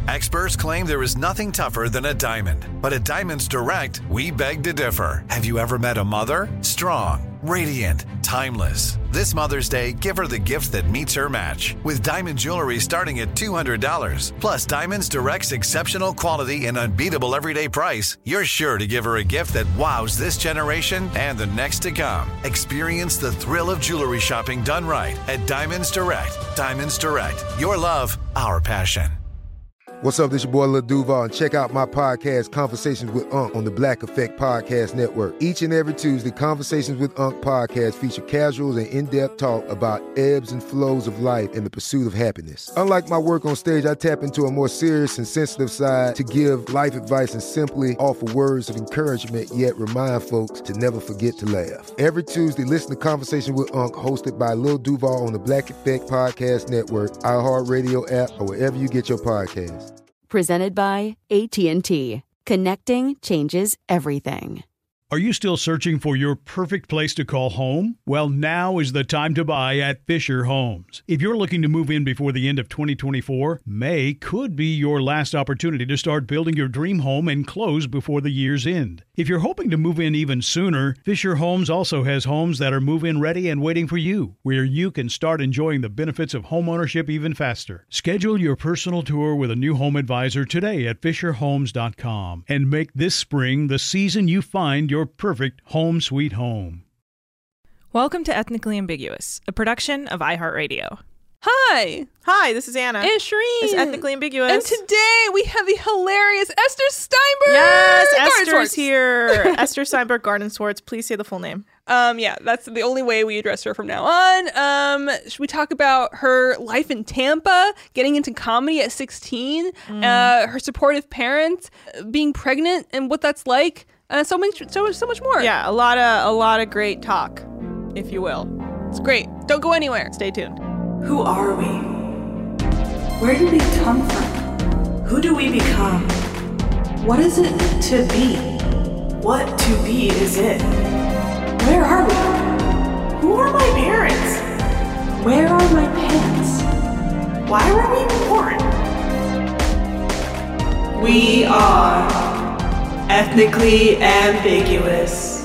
Experts claim there is nothing tougher than a diamond. But at Diamonds Direct, we beg to differ. Have you ever met a mother? Strong, radiant, timeless. This Mother's Day, give her the gift that meets her match. With diamond jewelry starting at $200. Plus Diamonds Direct's exceptional quality and unbeatable everyday price, you're sure to give her a gift that wows this generation and the next to come. Experience the thrill of jewelry shopping done right at Diamonds Direct. Diamonds Direct. Your love, our passion. What's up, this your boy Lil Duval, and check out my podcast, Conversations with Unc, on the Black Effect Podcast Network. Each and every Tuesday, Conversations with Unc podcast feature casual and in-depth talk about ebbs and flows of life and the pursuit of happiness. Unlike my work on stage, I tap into a more serious and sensitive side to give life advice and simply offer words of encouragement, yet remind folks to never forget to laugh. Every Tuesday, listen to Conversations with Unc, hosted by Lil Duval on the Black Effect Podcast Network, iHeartRadio app, or wherever you get your podcasts. Presented by AT&T. Connecting changes everything. Are you still searching for your perfect place to call home? Well, now is the time to buy at Fisher Homes. If you're looking to move in before the end of 2024, May could be your last opportunity to start building your dream home and close before the year's end. If you're hoping to move in even sooner, Fisher Homes also has homes that are move-in ready and waiting for you, where you can start enjoying the benefits of homeownership even faster. Schedule your personal tour with a new home advisor today at FisherHomes.com and make this spring the season you find your perfect home sweet home. Welcome to Ethnically Ambiguous, a production of iHeartRadio. Hi, this is Anna. and Shireen. It's Ethnically Ambiguous. And today we have the hilarious Esther Steinberg. Yes, Garden Esther's Swartz. here. Esther Steinberg Garden Swartz. Please say the full name. Yeah, that's the only way we address her from now on. Should we talk about her life in Tampa, getting into comedy at 16, her supportive parents, being pregnant, and what that's like, so much more. Yeah, a lot of great talk, if you will. It's great. Don't go anywhere. Stay tuned. Who are we? Where did we come from? Who do we become? What is it to be? What to be is it? Where are we? Who are my parents? Where are my pants? Why were we born? We are ethnically ambiguous.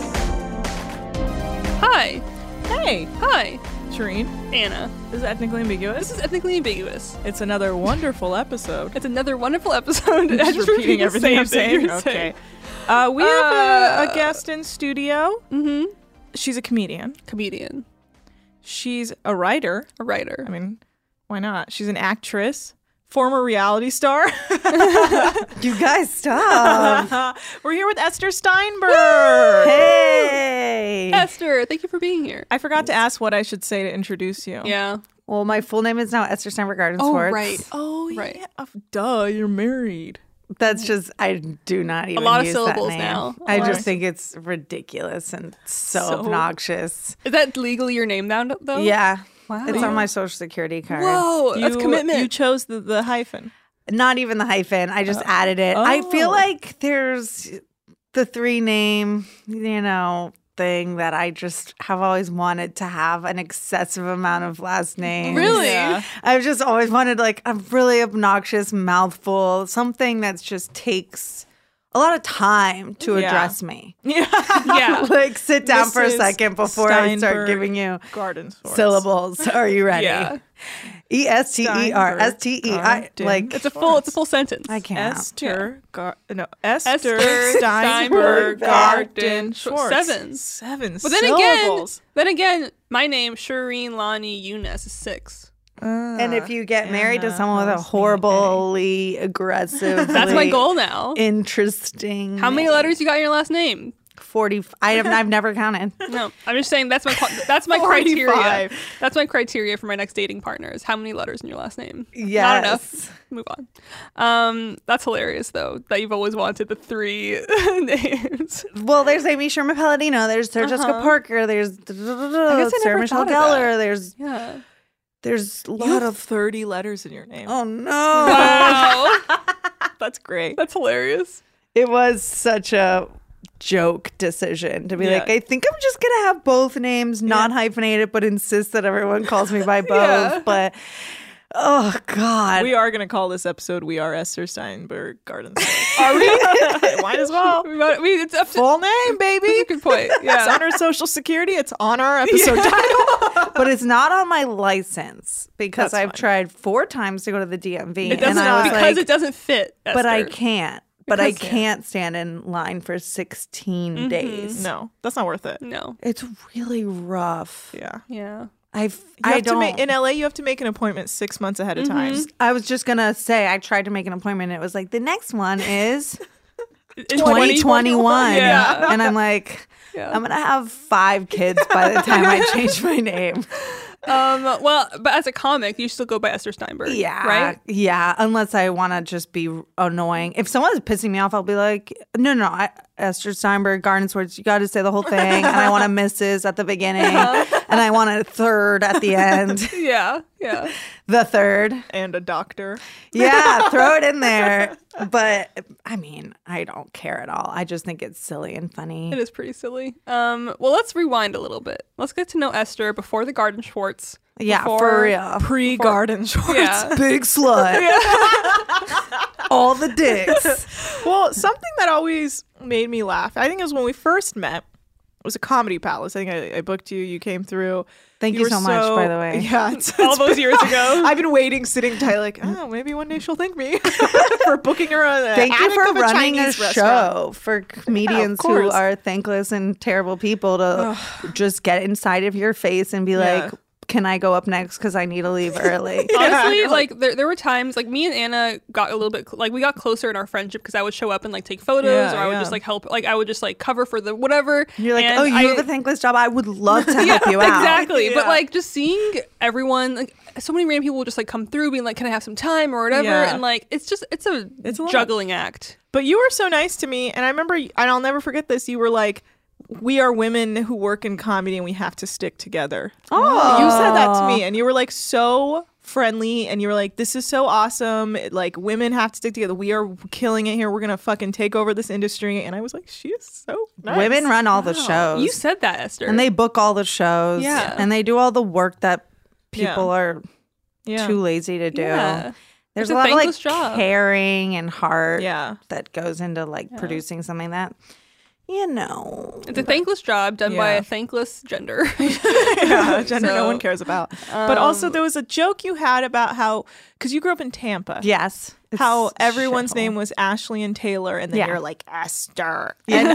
Hi. Hey, Hi. Shireen. Anna. This is Ethnically Ambiguous. This is Ethnically Ambiguous. It's another wonderful episode. It's another wonderful episode. I'm just repeating everything I'm saying. Okay. We have a guest in studio. Mm-hmm. She's a comedian. She's a writer. A writer. I mean, why not? She's an actress. Former reality star. You guys stop. We're here with Esther Steinberg. Hey. Esther, thank you for being here. I forgot to ask what I should say to introduce you. Yeah. Well, my full name is now Esther Steinberg Garden Swartz. Right. Oh, Right. yeah. Duh, you're married. That's just, I do not even A lot of use syllables that name. now. I Wow. just think it's ridiculous and so obnoxious. Is that legally your name now, though? Yeah. Wow. It's on my social security card. Whoa, that's commitment. You chose the hyphen. Not even the hyphen. I just added it. I feel like there's the three name, thing that I just have always wanted to have an excessive amount of last names. Really? Yeah. I've just always wanted like a really obnoxious mouthful, something that just takes a lot of time to address me. Yeah. Like sit down for a Mrs. second before I start Steinberg giving you Garden Swartz. syllables. Are you ready? Yeah. ESTERSTEI. Like It's a full sentence. I can't. Esther Esther Steinberg Garden Garden Swartz. Seven. But But syllables. then again, my name, Shireen Lani Younes, is 6. And if you get married to someone with a horribly aggressive, That's my goal now. interesting. How many letters you got in your last name? 40. I've never counted. No, I'm just saying that's my criteria. 45. That's my criteria for my next dating partner is how many letters in your last name. Yes. Not enough. Move on. That's hilarious though that you've always wanted the 3 names. Well, there's Amy Sherman Palladino. There's Sarah Jessica Parker. There's Sarah Michelle Gellar. There's a lot of 30 letters in your name. Oh no! Wow. That's great. That's hilarious. It was such a joke decision to be Yeah. like, I think I'm just gonna have both names non hyphenated, but insist that everyone calls me by both. But Oh, God. We are going to call this episode We Are Esther Steinberg Garden Source. Are we? Might as well. It's up to, full name, baby. That's a good point. Yeah. It's on our social security. It's on our episode title. But it's not on my license because That's I've fine. tried 4 times to go to the DMV. It doesn't, and I was because like, it doesn't fit. Esther. but I can't. But I Because- can't stand in line for 16 days. No, that's not worth it. No. It's really rough. Yeah. Yeah. I don't. In LA, you have to make an appointment 6 months ahead of time. I was just gonna say I tried to make an appointment. And it was like the next one is In 2021, Yeah. and I'm like, Yeah. I'm gonna have 5 kids by the time I change my name. Well, but as a comic, you still go by Esther Steinberg. Yeah, Right? Yeah, unless I want to just be annoying. If someone's pissing me off, I'll be like, no, Esther Steinberg, Garden Swords, you got to say the whole thing. And I want a Mrs. at the beginning, and I want a third at the end. Yeah. Yeah. The third. And a doctor. Yeah, throw it in there. But I mean, I don't care at all. I just think it's silly and funny. It is pretty silly. Well, let's rewind a little bit. Let's get to know Esther before the Garden Schwartz. Yeah, before- for real. Pre-Garden Schwartz. Yeah. Big slut. All the dicks. Well, something that always made me laugh, I think it was when we first met. It was a Comedy Palace. I think I booked you. You came through. Thank you were so much, by the way. Yeah. All those years ago. I've been waiting, sitting tight, like, oh, maybe one day she'll thank me for booking her on the Thank you attic for of a running a Chinese restaurant. show for comedians who course. are thankless and terrible people to just get inside of your face and be Yeah. like, can I go up next because I need to leave early? Honestly, like there were times like me and Anna got a little bit like we got closer in our friendship because I would show up and like take photos Yeah, or I would yeah. just like help, like I would just like cover for the whatever. You're like, And oh, you have a thankless job. I would love to help you out. Exactly. But Yeah. like just seeing everyone, like so many random people will just like come through being like, can I have some time or whatever? Yeah. And like it's a lot. juggling act. But you were so nice to me, and I remember, and I'll never forget this, you were like, we are women who work in comedy and we have to stick together. Oh. You said that to me, and you were like so friendly, and you were like, this is so awesome. Like, women have to stick together. We are killing it here. We're going to fucking take over this industry. And I was like, she is so nice. Women run all the shows. You said that, Esther. and they book all the shows. Yeah. And they do all the work that people Yeah. are Yeah. too lazy to do. Yeah. There's It's a a lot of like thankless job. caring and heart Yeah. that goes into like producing something that, you know. It's a thankless job done by Yeah. a thankless gender. Yeah, gender no So, one cares about. But also, there was a joke you had about how, because you grew up in Tampa. Yes. How It's everyone's shithole. name was Ashley and Taylor, and then Yeah. you're like Esther. And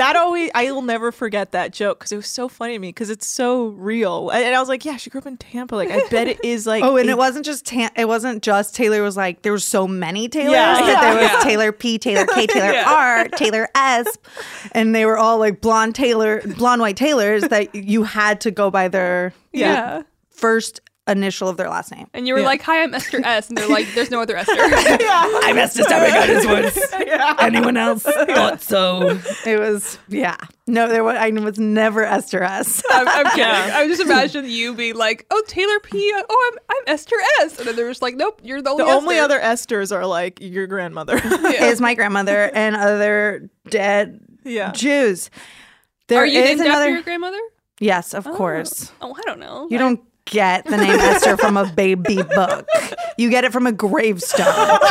I will never forget that joke because it was so funny to me because it's so real. And I was like, yeah, she grew up in Tampa. Like, I bet it is like. Oh, and it wasn't just Taylor. It was like there were so many Taylors Yeah, that there was yeah. Taylor P, Taylor K, Taylor Yeah. R, Taylor S, and they were all like blonde white Taylors that you had to go by their Yeah. first initial of their last name. And you were like, hi, I'm Esther S. And they're like, there's no other Esther. I'm Esther Steinberg Garden. Anyone else thought so? It was No, I was never Esther S. I'm kidding. I just imagine you being like, oh, Taylor P. Oh, I'm Esther S. And then they're just like, nope, you're the only The only Esther. other Esthers are like your grandmother. Is my grandmother and other dead Yeah. Jews. There Are you is named another. after your grandmother? Yes, of course. Oh, I don't know. You don't get the name Esther from a baby book. You get it from a gravestone.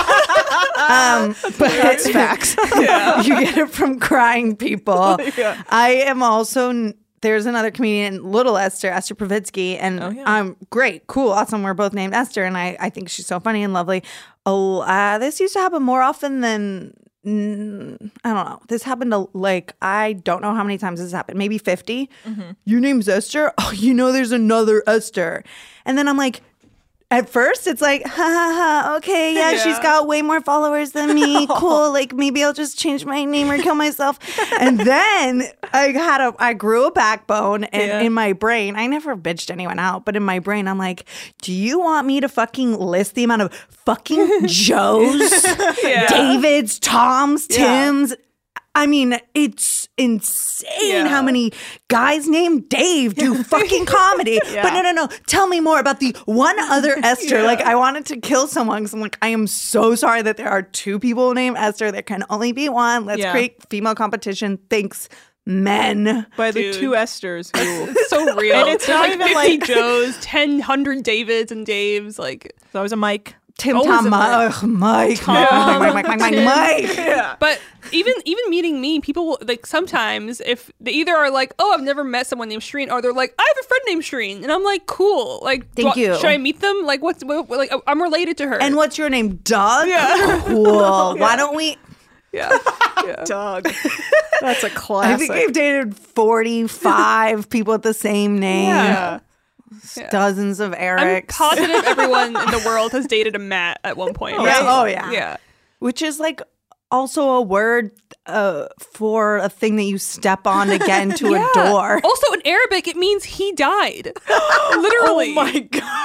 But That's facts. you get it from crying people. Yeah. I am also. There's another comedian, Little Esther Pravitsky, and I'm great, cool, awesome. We're both named Esther, and I think she's so funny and lovely. Oh, this used to happen more often than. I don't know. This happened to I don't know how many times this happened. Maybe 50. Your name's Esther? Oh, there's another Esther. And then I'm like, at first it's like, ha ha ha, okay, yeah, she's got way more followers than me. Cool. Like maybe I'll just change my name or kill myself. And then I grew a backbone and in my brain, I never bitched anyone out, but in my brain, I'm like, do you want me to fucking list the amount of fucking Joes, Davids, Toms, Tims? I mean, it's insane how many guys named Dave do fucking comedy. But no. Tell me more about the one other Esther. Like, I wanted to kill someone because I'm like, I am so sorry that there are 2 people named Esther. There can only be one. Let's create female competition. Thanks. men. By the two Esthers who It's so real. And it's not like even 50 like Joes, 100 Davids and Daves. Like, it's always a Mike. Tim Always Tom a Mike. Mike. yeah. But even meeting me, people will, like sometimes if they either are like, oh, I've never met someone named Shreen, or they're like, I have a friend named Shreen, and I'm like, cool. Like, Thank you. Should I meet them? Like, what like I'm related to her. And what's your name? Doug? Yeah. Cool. Why don't we? yeah. Doug. That's a classic. I think I've dated 45 people with the same name. Yeah. Dozens of I'm Erics. positive everyone in the world has dated a Matt at one point. Yeah. Right? Oh, yeah. Yeah. Which is like also a word for a thing that you step on to get into a door. Also, in Arabic, it means he died. Literally. Oh my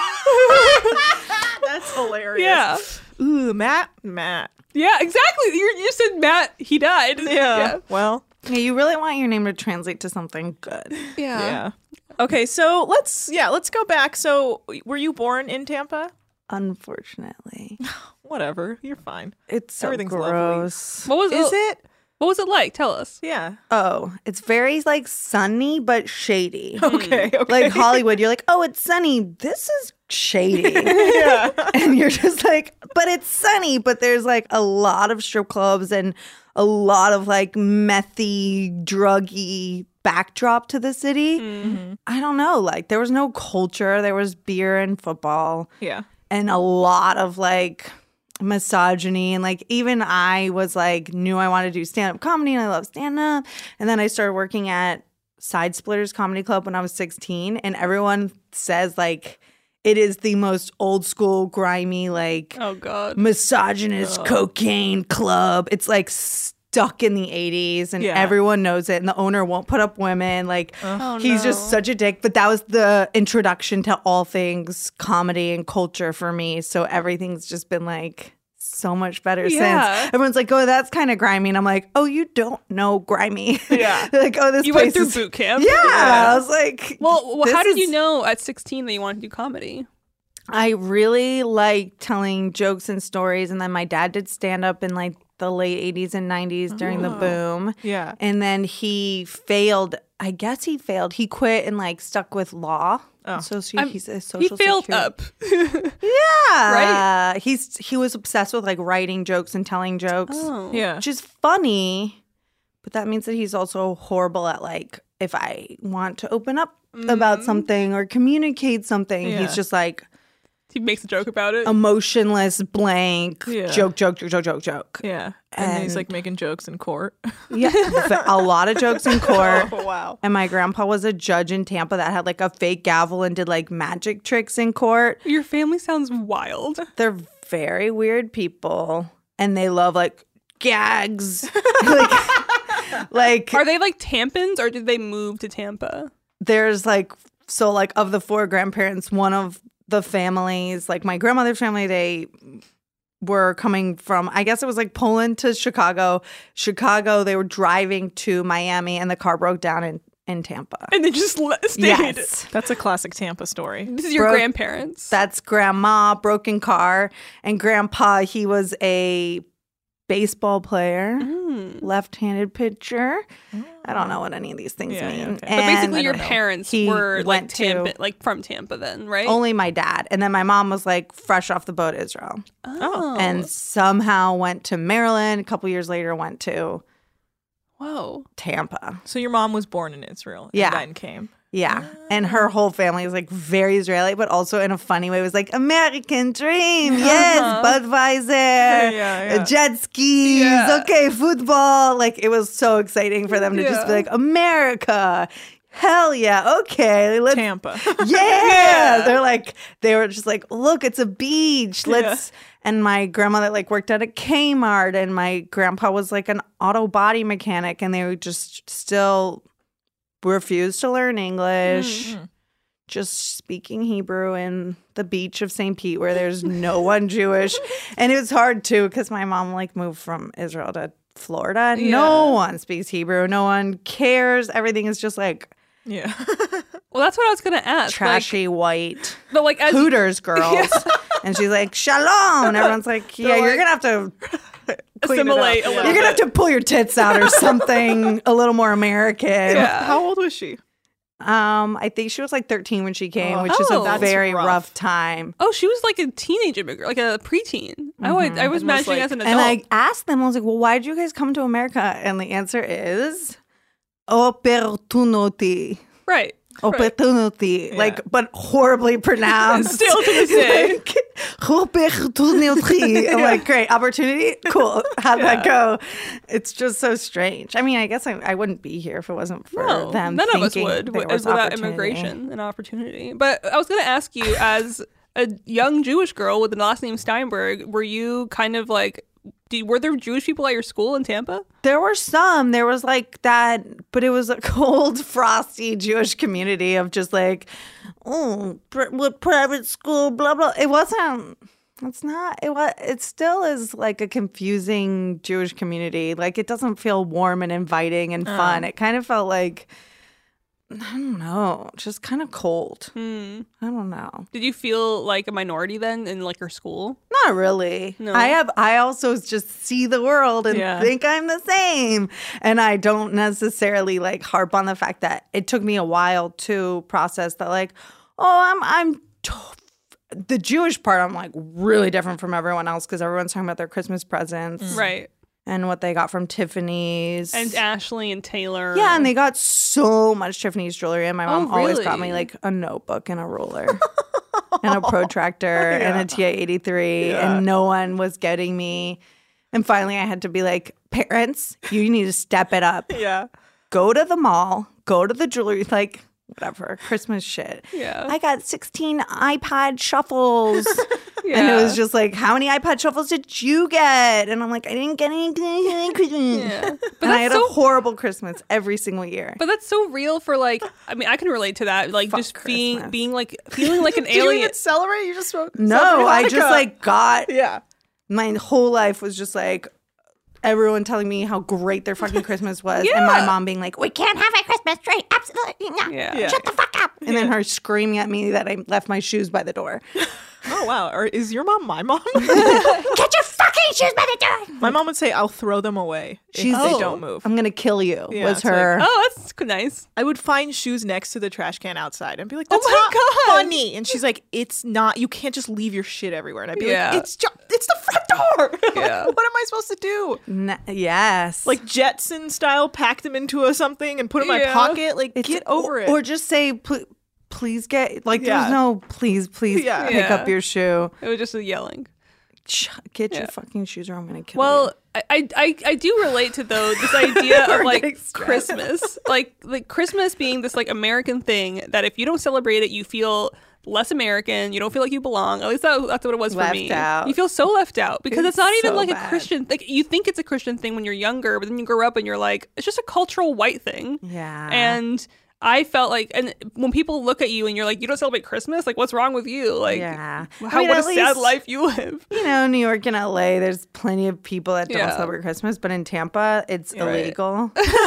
god. That's hilarious. Yeah. Ooh, Matt. Yeah, exactly. You said Matt, he died. Yeah. Well. Yeah, you really want your name to translate to something good. Yeah. Okay, so let's go back. So, were you born in Tampa? Unfortunately. Whatever, you're fine. It's so Everything's gross. What was it? What was it like? Tell us. Yeah. Oh, it's very like sunny but shady. Okay. Like Hollywood, you're like, oh, it's sunny. This is shady. Yeah. And you're just like, but it's sunny. But there's like a lot of strip clubs and a lot of like methy, druggy backdrop to the city. Mm-hmm. I don't know. Like there was no culture. There was beer and football. Yeah. And a lot of like misogyny. And like even I was like, knew I wanted to do stand-up comedy and I love stand-up. And then I started working at Side Splitters Comedy Club when I was 16. And everyone says like, it is the most old school, grimy, like, Oh, God. misogynist cocaine club. It's like stuck in the 80s and Yeah. everyone knows it. And the owner won't put up women. Like, he's just such a dick. But that was the introduction to all things comedy and culture for me. So everything's just been like so much better Yeah. since. Everyone's like, oh, that's kind of grimy. And I'm like, oh, you don't know grimy. Yeah. They're like, oh, this You place went through is... boot camp? Yeah. I was like, Well, this how did is- you know at 16 that you wanted to do comedy? I really like telling jokes and stories. And then my dad did stand up in like the late 80s and 90s during the boom. Yeah. And then he failed. I guess he failed. He quit and like stuck with law. Oh. He's a He social failed security- up. Yeah. Right. He was obsessed with like writing jokes and telling jokes. Oh. Yeah. Which is funny. But that means that he's also horrible at like if I want to open up about something or communicate something, Yeah. he's just like He makes a joke about it. emotionless blank Yeah. joke. Yeah. And he's like making jokes in court. Yeah, a lot of jokes in court. Oh, wow. And my grandpa was a judge in Tampa that had like a fake gavel and did like magic tricks in court. Your family sounds wild. They're very weird people and they love like gags. like Are they like Tampans or did they move to Tampa? there's like so like of the four grandparents, one of the families, like my grandmother's family, they were coming from, I guess it was like Poland to Chicago. They were driving to Miami and the car broke down in Tampa. And they just stayed. Yes. That's a classic Tampa story. This is your Broke- grandparents. That's grandma, broken car. And grandpa, he was a baseball player, left-handed pitcher. I don't know what any of these things Yeah, mean. yeah, okay. But And basically your parents he were like went to- Tampa, like from Tampa then, right? only my dad. And then my mom was like fresh off the boat, Israel. Oh. And somehow went to Maryland. A couple years later, went to Whoa. Tampa. So your mom was born in Israel and Yeah. then came. Yeah. And her whole family is like very Israeli, but also in a funny way. It was like American dream. Yes. Budweiser. Yeah. Jet skis. Yeah. Okay. Football. Like it was so exciting for them to just be like, America. Hell yeah. Okay. Let's Tampa. Yeah. They were just like, look, it's a beach. Let's. And my grandmother like worked at a Kmart and my grandpa was like an auto body mechanic and they were just still refused to learn English. Just speaking Hebrew in the beach of St. Pete where there's no one Jewish. And it was hard too because my mom like moved from Israel to Florida and no one speaks Hebrew. No one cares. Everything is just like Yeah. Well, that's what I was gonna ask. trashy white But like as Hooters girls. And she's like, shalom. And everyone's like, yeah, you're going to have to assimilate a little You're gonna have bit. to pull your tits out or something a little more American. Yeah. How old was she? I think she was like 13 when she came, which is Oh, a that's very rough. rough time. Oh, she was like a teenage immigrant, like a preteen. I was imagining as an adult. And I asked them, I was like, well, why did you guys come to America? And the answer is opportunity. right. Opportunity, like, but horribly pronounced. Still to this day. Opportunity. I'm like, great, opportunity? Cool. How'd that go? It's just so strange. I mean, I guess I wouldn't be here if it wasn't for No, them. none of us thinking would there was without opportunity. immigration and opportunity. But I was going to ask you, as a young Jewish girl with the last name Steinberg, were you kind of like, were there Jewish people at your school in Tampa? There were some. There was like that, but it was a cold, frosty Jewish community of just like, with private school, blah, blah. It wasn't. It's not. It still is like a confusing Jewish community. Like it doesn't feel warm and inviting and fun. It kind of felt like, I don't know, just kind of cold. I don't know. Did you feel like a minority then in like your school? Not really. No. I also just see the world and Yeah. think I'm the same. And I don't necessarily like harp on the fact that it took me a while to process that like, the Jewish part, I'm like really different from everyone else because everyone's talking about their Christmas presents Right. and what they got from Tiffany's. And Ashley and Taylor. yeah, and they got so much Tiffany's jewelry. And my mom always got me really? like a notebook and a ruler and a protractor and a TA-83. And no one was getting me. And finally, I had to be like, parents, you need to step it up. Yeah. Go to the mall, go to the jewelry, like whatever, Christmas shit. Yeah. I got 16 iPod shuffles. Yeah. And it was just like, how many iPod shuffles did you get? And I'm like, I didn't get any Christmas. Yeah. And I had a horrible Christmas every single year. But that's so real for like, I mean, I can relate to that. Like Fuck just Christmas. being like, feeling like an Did you alien. even celebrate? You just spoke. No, I just like got Yeah. my whole life was just like everyone telling me how great their fucking Christmas was, and my mom being like, "We can't have a Christmas tree, absolutely not. Yeah. Shut the fuck up!" And then her screaming at me that I left my shoes by the door. Oh wow. Or is your mom my mom? Get your fucking shoes by the door. My mom would say, "I'll throw them away if they don't move." I'm gonna kill you. Yeah, was it's like, her? Oh, that's nice. I would find shoes next to the trash can outside and be like, "That's my not God. funny." And she's like, "It's not. You can't just leave your shit everywhere." And I'd be Yeah. like, "It's the front door. Yeah. Like, what am I supposed to do?" Yes. Like Jetson style, pack them into something and put it in my Yeah. pocket. Like, It's- get over it. Or just say, please get like. Yeah. There's no please Yeah. pick up your shoe. It was just a yelling. Get your fucking shoes or I'm gonna kill you. Well, I do relate to though this idea of like getting stressed. Christmas, like Christmas being this like American thing that if you don't celebrate it, you feel less American. You don't feel like you belong. At least that's what it was for Left me. out. You feel so left out because it's not even so like bad. a Christian. Like you think it's a Christian thing when you're younger, but then you grow up and you're like, it's just a cultural white thing. Yeah. And I felt like, and when people look at you and you're like, you don't celebrate Christmas, like what's wrong with you? Like, Yeah. how, I mean, what a at sad least- life you live. You know, New York and LA, there's plenty of people that don't Yeah. celebrate Christmas, but in Tampa, it's Right. illegal.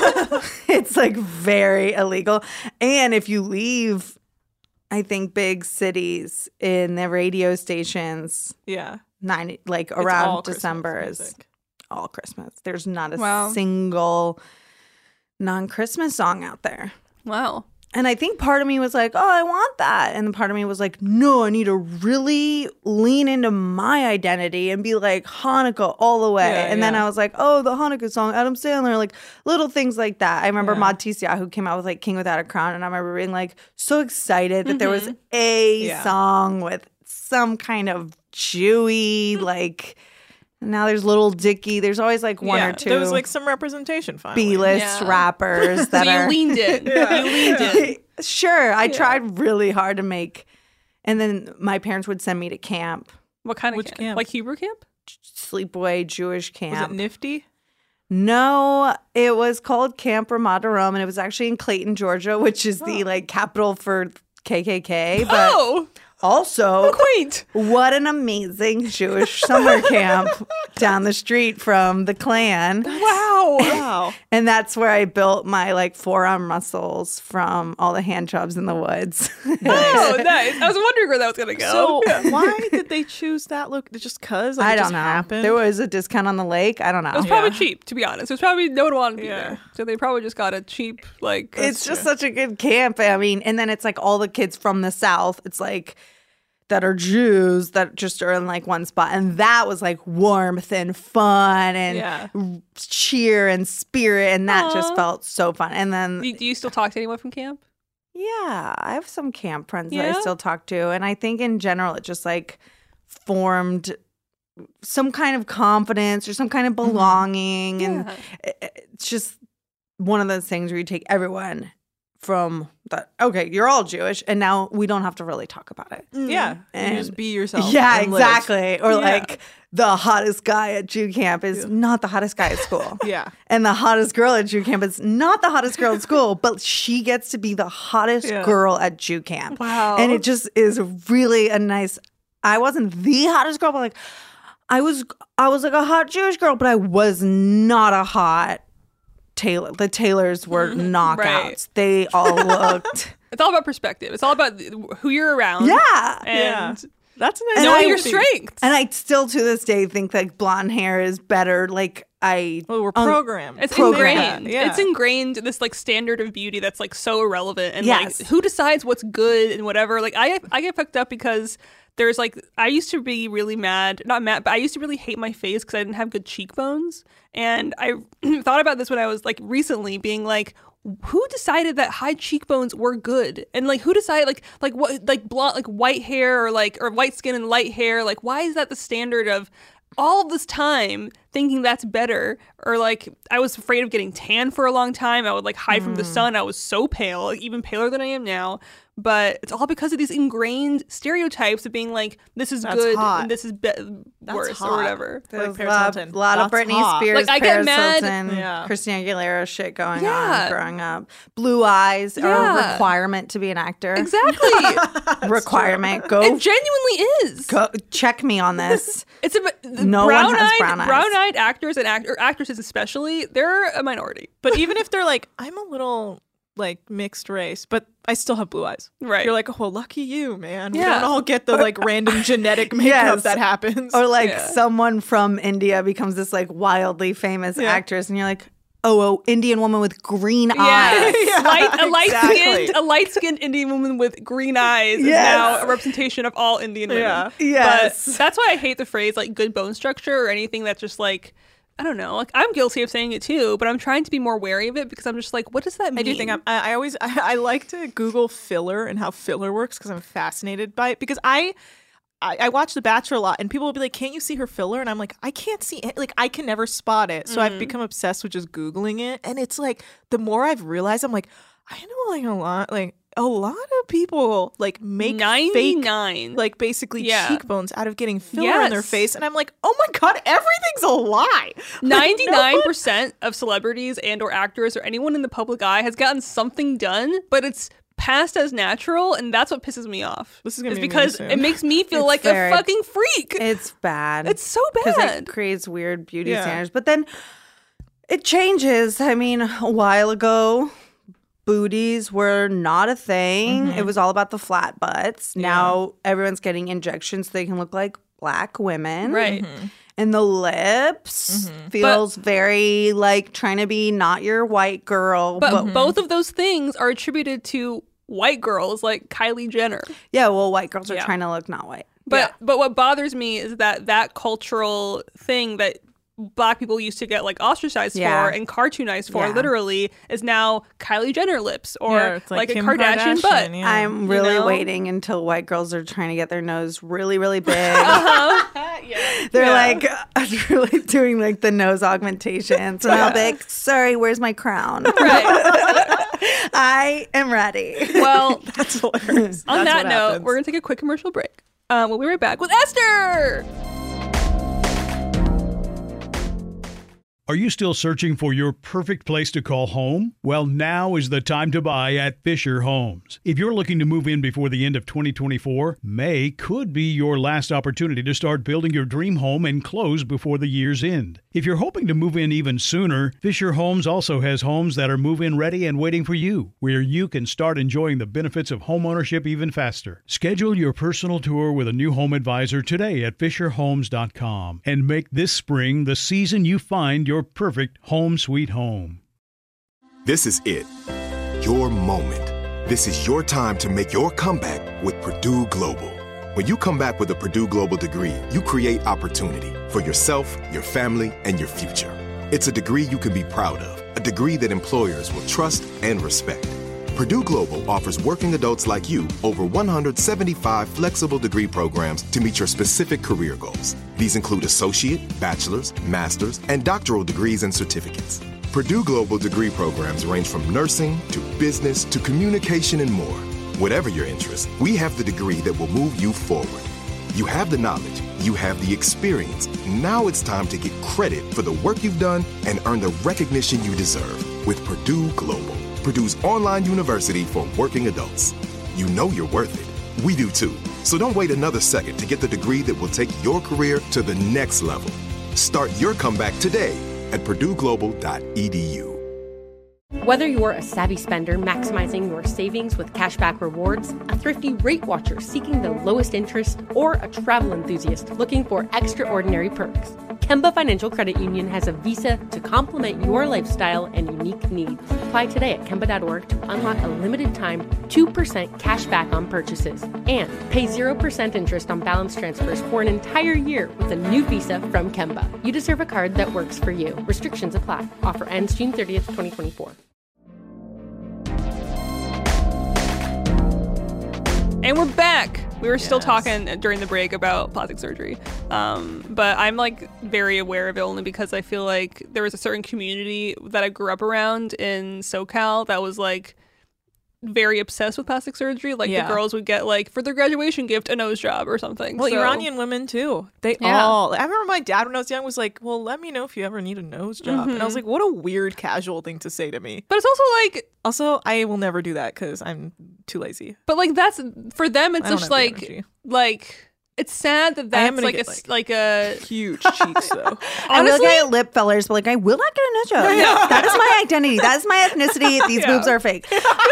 It's like very illegal. And if you leave, I think big cities in the radio stations, yeah. like It's all around Christmas December is music. all Christmas. There's not a Wow. single non-Christmas song out there. Wow. And I think part of me was like, oh, I want that. And part of me was like, no, I need to really lean into my identity and be like Hanukkah all the way. Yeah, and then yeah. I was like, oh, the Hanukkah song, Adam Sandler, like little things like that. I remember Maude Tissiat, who came out with like King Without a Crown. And I remember being like so excited that there was a song with some kind of Jewy, like, now there's Little Dicky. There's always like one or two There was like some representation finally. B-list Yeah. rappers that So you are leaned in. You leaned in. Sure, I tried really hard to make, and then my parents would send me to camp, What kind of Which camp? camp? Like Hebrew camp? sleepaway Jewish Was camp. it Nifty? No, it was called Camp Ramat Aram, and it was actually in Clayton, Georgia, which is the like capital for KKK. But Oh, Also, quaint. What an amazing Jewish summer camp down the street from the Klan. Wow. And that's where I built my like forearm muscles from all the hand jobs in the woods. Oh, nice. I was wondering where that was going to go. So why did they choose that look? Just because? Like, I it don't just know. happened? There was a discount on the lake. I don't know. It was probably cheap, to be honest. It was probably no one wanted to be there. So they probably just got a cheap, like... It's just such a good camp. I mean, and then it's like all the kids from the South. It's like... that are Jews that just are in like one spot. And that was like warmth and fun and cheer and spirit. And that just felt so fun. And then... Do you still talk to anyone from camp? Yeah, I have some camp friends that I still talk to. And I think in general, it just like formed some kind of confidence or some kind of belonging. And it's just one of those things where you take everyone from that, okay, you're all Jewish, and now we don't have to really talk about it. Yeah. And just be yourself. Yeah, and exactly. live. Or like the hottest guy at Jew camp is not the hottest guy at school. Yeah. And the hottest girl at Jew camp is not the hottest girl at school, but she gets to be the hottest girl at Jew camp. Wow. And it just is really a nice, I wasn't the hottest girl, but like I was like a hot Jewish girl, but I was not a hot Taylor. The Taylors were knockouts. Right. They all looked. It's all about perspective. It's all about who you're around. Yeah. And that's a nice knowing your strengths. And I still to this day think like blonde hair is better. Like we're programmed. It's programmed. ingrained. Yeah. It's ingrained, this like standard of beauty that's like so irrelevant. And Yes. like who decides what's good and whatever. Like I get fucked up because there's like, I used to be really not mad, but I used to really hate my face because I didn't have good cheekbones. And I thought about this when I was like recently being like, who decided that high cheekbones were good? And like who decided like what, like blonde, like white hair or white skin and light hair? Like why is that the standard of all of this time thinking that's better? Or like I was afraid of getting tan for a long time. I would like hide from the sun. I was so pale, like, even paler than I am now. But it's all because of these ingrained stereotypes of being like, this is good hot. and this is worse hot. or whatever. There's Like a Paris lot Hilton. of That's Britney hot. Spears, Like, I get Paris mad- Hilton, Christina Aguilera shit going Yeah. on growing up. Blue eyes are a requirement to be an actor. Exactly. Requirement. Go, It genuinely is. go check me on this. It's No one has brown eyes. brown-eyed actors and actresses especially, they're a minority. But even if they're like, I'm a little like mixed race, but I still have blue eyes. Right. You're like, oh, well, lucky you, man. We Yeah. don't all get the like random genetic makeup Yes. that happens. Or like someone from India becomes this like wildly famous actress, and you're like, oh, Indian woman with green eyes. A light-skinned Indian woman with green eyes is now a representation of all Indian women. Yeah. Yes. But that's why I hate the phrase like good bone structure or anything that's just like, I don't know. Like I'm guilty of saying it too, but I'm trying to be more wary of it because I'm just like, what does that mean? I do think I like to Google filler and how filler works because I'm fascinated by it. Because I watch The Bachelor a lot, and people will be like, "Can't you see her filler?" And I'm like, "I can't see it. Like I can never spot it." So I've become obsessed with just Googling it, and it's like the more I've realized, I'm like, I know like a lot of people like make 99 fake, like basically cheekbones out of getting filler in their face, and I'm like, oh my god, everything's a lie. 99% of celebrities and or actors or anyone in the public eye has gotten something done, but it's passed as natural, and that's what pisses me off. This is gonna be because me soon. it makes me feel like a fucking freak. It's bad. It's so because bad. it creates weird beauty standards. But then it changes. I mean, a while ago, booties were not a thing. It was all about the flat butts. Now everyone's getting injections so they can look like black women. Right. And the lips feels very like trying to be not your white girl. But both of those things are attributed to white girls like Kylie Jenner. Yeah, well, white girls are trying to look not white. But what bothers me is that cultural thing that Black people used to get like ostracized for and cartoonized for literally is now Kylie Jenner lips or it's like a Kim Kardashian butt. yeah. I'm really waiting until white girls are trying to get their nose really, really big. They're like really doing like the nose augmentations. And I'll be like, sorry, where's my crown? I am ready. Well, That's hilarious. on That's that what note, happens. we're going to take a quick commercial break. We'll be right back with Esther. Are you still searching for your perfect place to call home? Well, now is the time to buy at Fisher Homes. If you're looking to move in before the end of 2024, May could be your last opportunity to start building your dream home and close before the year's end. If you're hoping to move in even sooner, Fisher Homes also has homes that are move-in ready and waiting for you, where you can start enjoying the benefits of homeownership even faster. Schedule your personal tour with a new home advisor today at FisherHomes.com and make this spring the season you find your perfect home sweet home. This is it. Your moment. This is your time to make your comeback with Purdue Global. When you come back with a Purdue Global degree, you create opportunity for yourself, your family, and your future. It's a degree you can be proud of, a degree that employers will trust and respect. Purdue Global offers working adults like you over 175 flexible degree programs to meet your specific career goals. These include associate, bachelor's, master's, and doctoral degrees and certificates. Purdue Global degree programs range from nursing to business to communication and more. Whatever your interest, we have the degree that will move you forward. You have the knowledge, you have the experience. Now it's time to get credit for the work you've done and earn the recognition you deserve with Purdue Global, Purdue's online university for working adults. You know you're worth it. We do too. So don't wait another second to get the degree that will take your career to the next level. Start your comeback today at purdueglobal.edu. Whether you're a savvy spender maximizing your savings with cashback rewards, a thrifty rate watcher seeking the lowest interest, or a travel enthusiast looking for extraordinary perks, Kemba Financial Credit Union has a visa to complement your lifestyle and unique needs. Apply today at Kemba.org to unlock a limited-time 2% cash back on purchases and pay 0% interest on balance transfers for an entire year with a new visa from Kemba. You deserve a card that works for you. Restrictions apply. Offer ends June 30th, 2024. And we're back. We were still talking during the break about plastic surgery. But I'm like very aware of it only because I feel like there was a certain community that I grew up around in SoCal that was like very obsessed with plastic surgery. Like the girls would get like for their graduation gift a nose job or something. Well, Iranian women too. They all. I remember my dad when I was young was like, "Well, let me know if you ever need a nose job." And I was like, "What a weird casual thing to say to me." But it's also like I will never do that because I'm too lazy. But like that's for them. It's just like it's sad that that's like a huge cheeks though. I will get lip fillers, but like I will not get a nose job. Yeah. That is my identity. That is my ethnicity. These boobs are fake.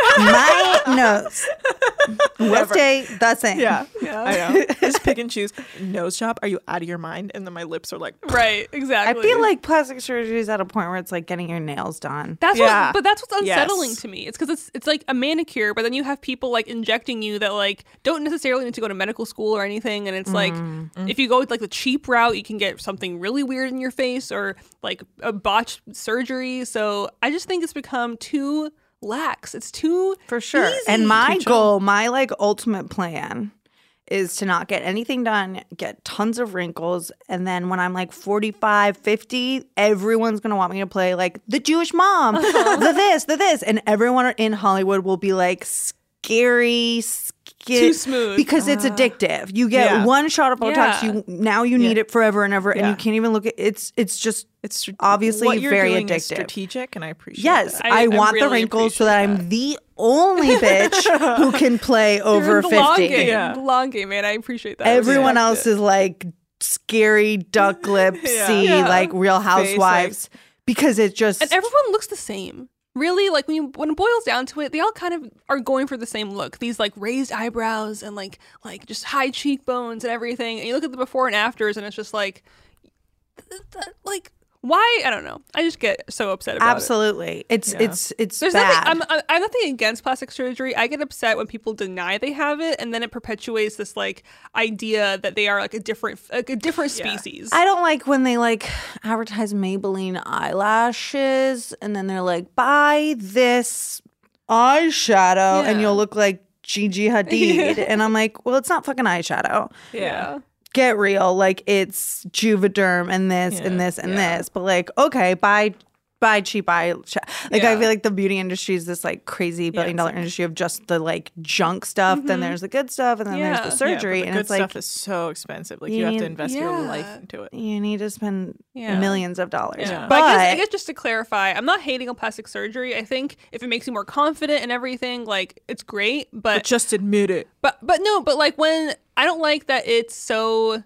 My nose. West Day, the same. Yeah, I know. Just pick and choose. Nose job? Are you out of your mind? And then my lips are like, right, exactly. I feel like plastic surgery is at a point where it's like getting your nails done. But that's what's unsettling to me. It's because it's like a manicure, but then you have people like injecting you that like don't necessarily need to go to medical school or anything. And it's like, if you go with like the cheap route, you can get something really weird in your face or like a botched surgery. So I just think it's become too lax. It's too for sure. Easy. And my goal, my like ultimate plan is to not get anything done, get tons of wrinkles, and then when I'm like 45, 50, everyone's going to want me to play like the Jewish mom, the this, and everyone in Hollywood will be like scary, too smooth because it's addictive. You get one shot of Botox, you need it forever and ever, and you can't even look at it's obviously what you're very doing addictive. Is strategic, and I appreciate. Yes, that. I want the wrinkles so that I'm the only bitch who can play over 50. The long game, man. I appreciate that. Everyone else is like scary duck lipsy, like Real Housewives, because it just and everyone looks the same. Really, like when it boils down to it, they all kind of are going for the same look. These like raised eyebrows and like just high cheekbones and everything. And you look at the before and afters, and it's just like why? I don't know. I just get so upset about it. It's There's bad. Nothing, I'm nothing against plastic surgery. I get upset when people deny they have it, and then it perpetuates this like idea that they are like a different species. I don't like when they like advertise Maybelline eyelashes, and then they're like, buy this eyeshadow, and you'll look like Gigi Hadid, and I'm like, well, it's not fucking eyeshadow. Yeah. Get real, like it's Juvederm and this and this and this, but like, okay, buy buy cheap eye. Like I feel like the beauty industry is this like crazy billion-dollar industry of just the like junk stuff. Then there's the good stuff, and then there's the surgery. But the and good it's like stuff is so expensive. Like you have to invest your life into it. You need to spend millions of dollars. Yeah. But I guess just to clarify, I'm not hating on plastic surgery. I think if it makes you more confident and everything, like it's great. But just admit it. But like when I don't like that it's so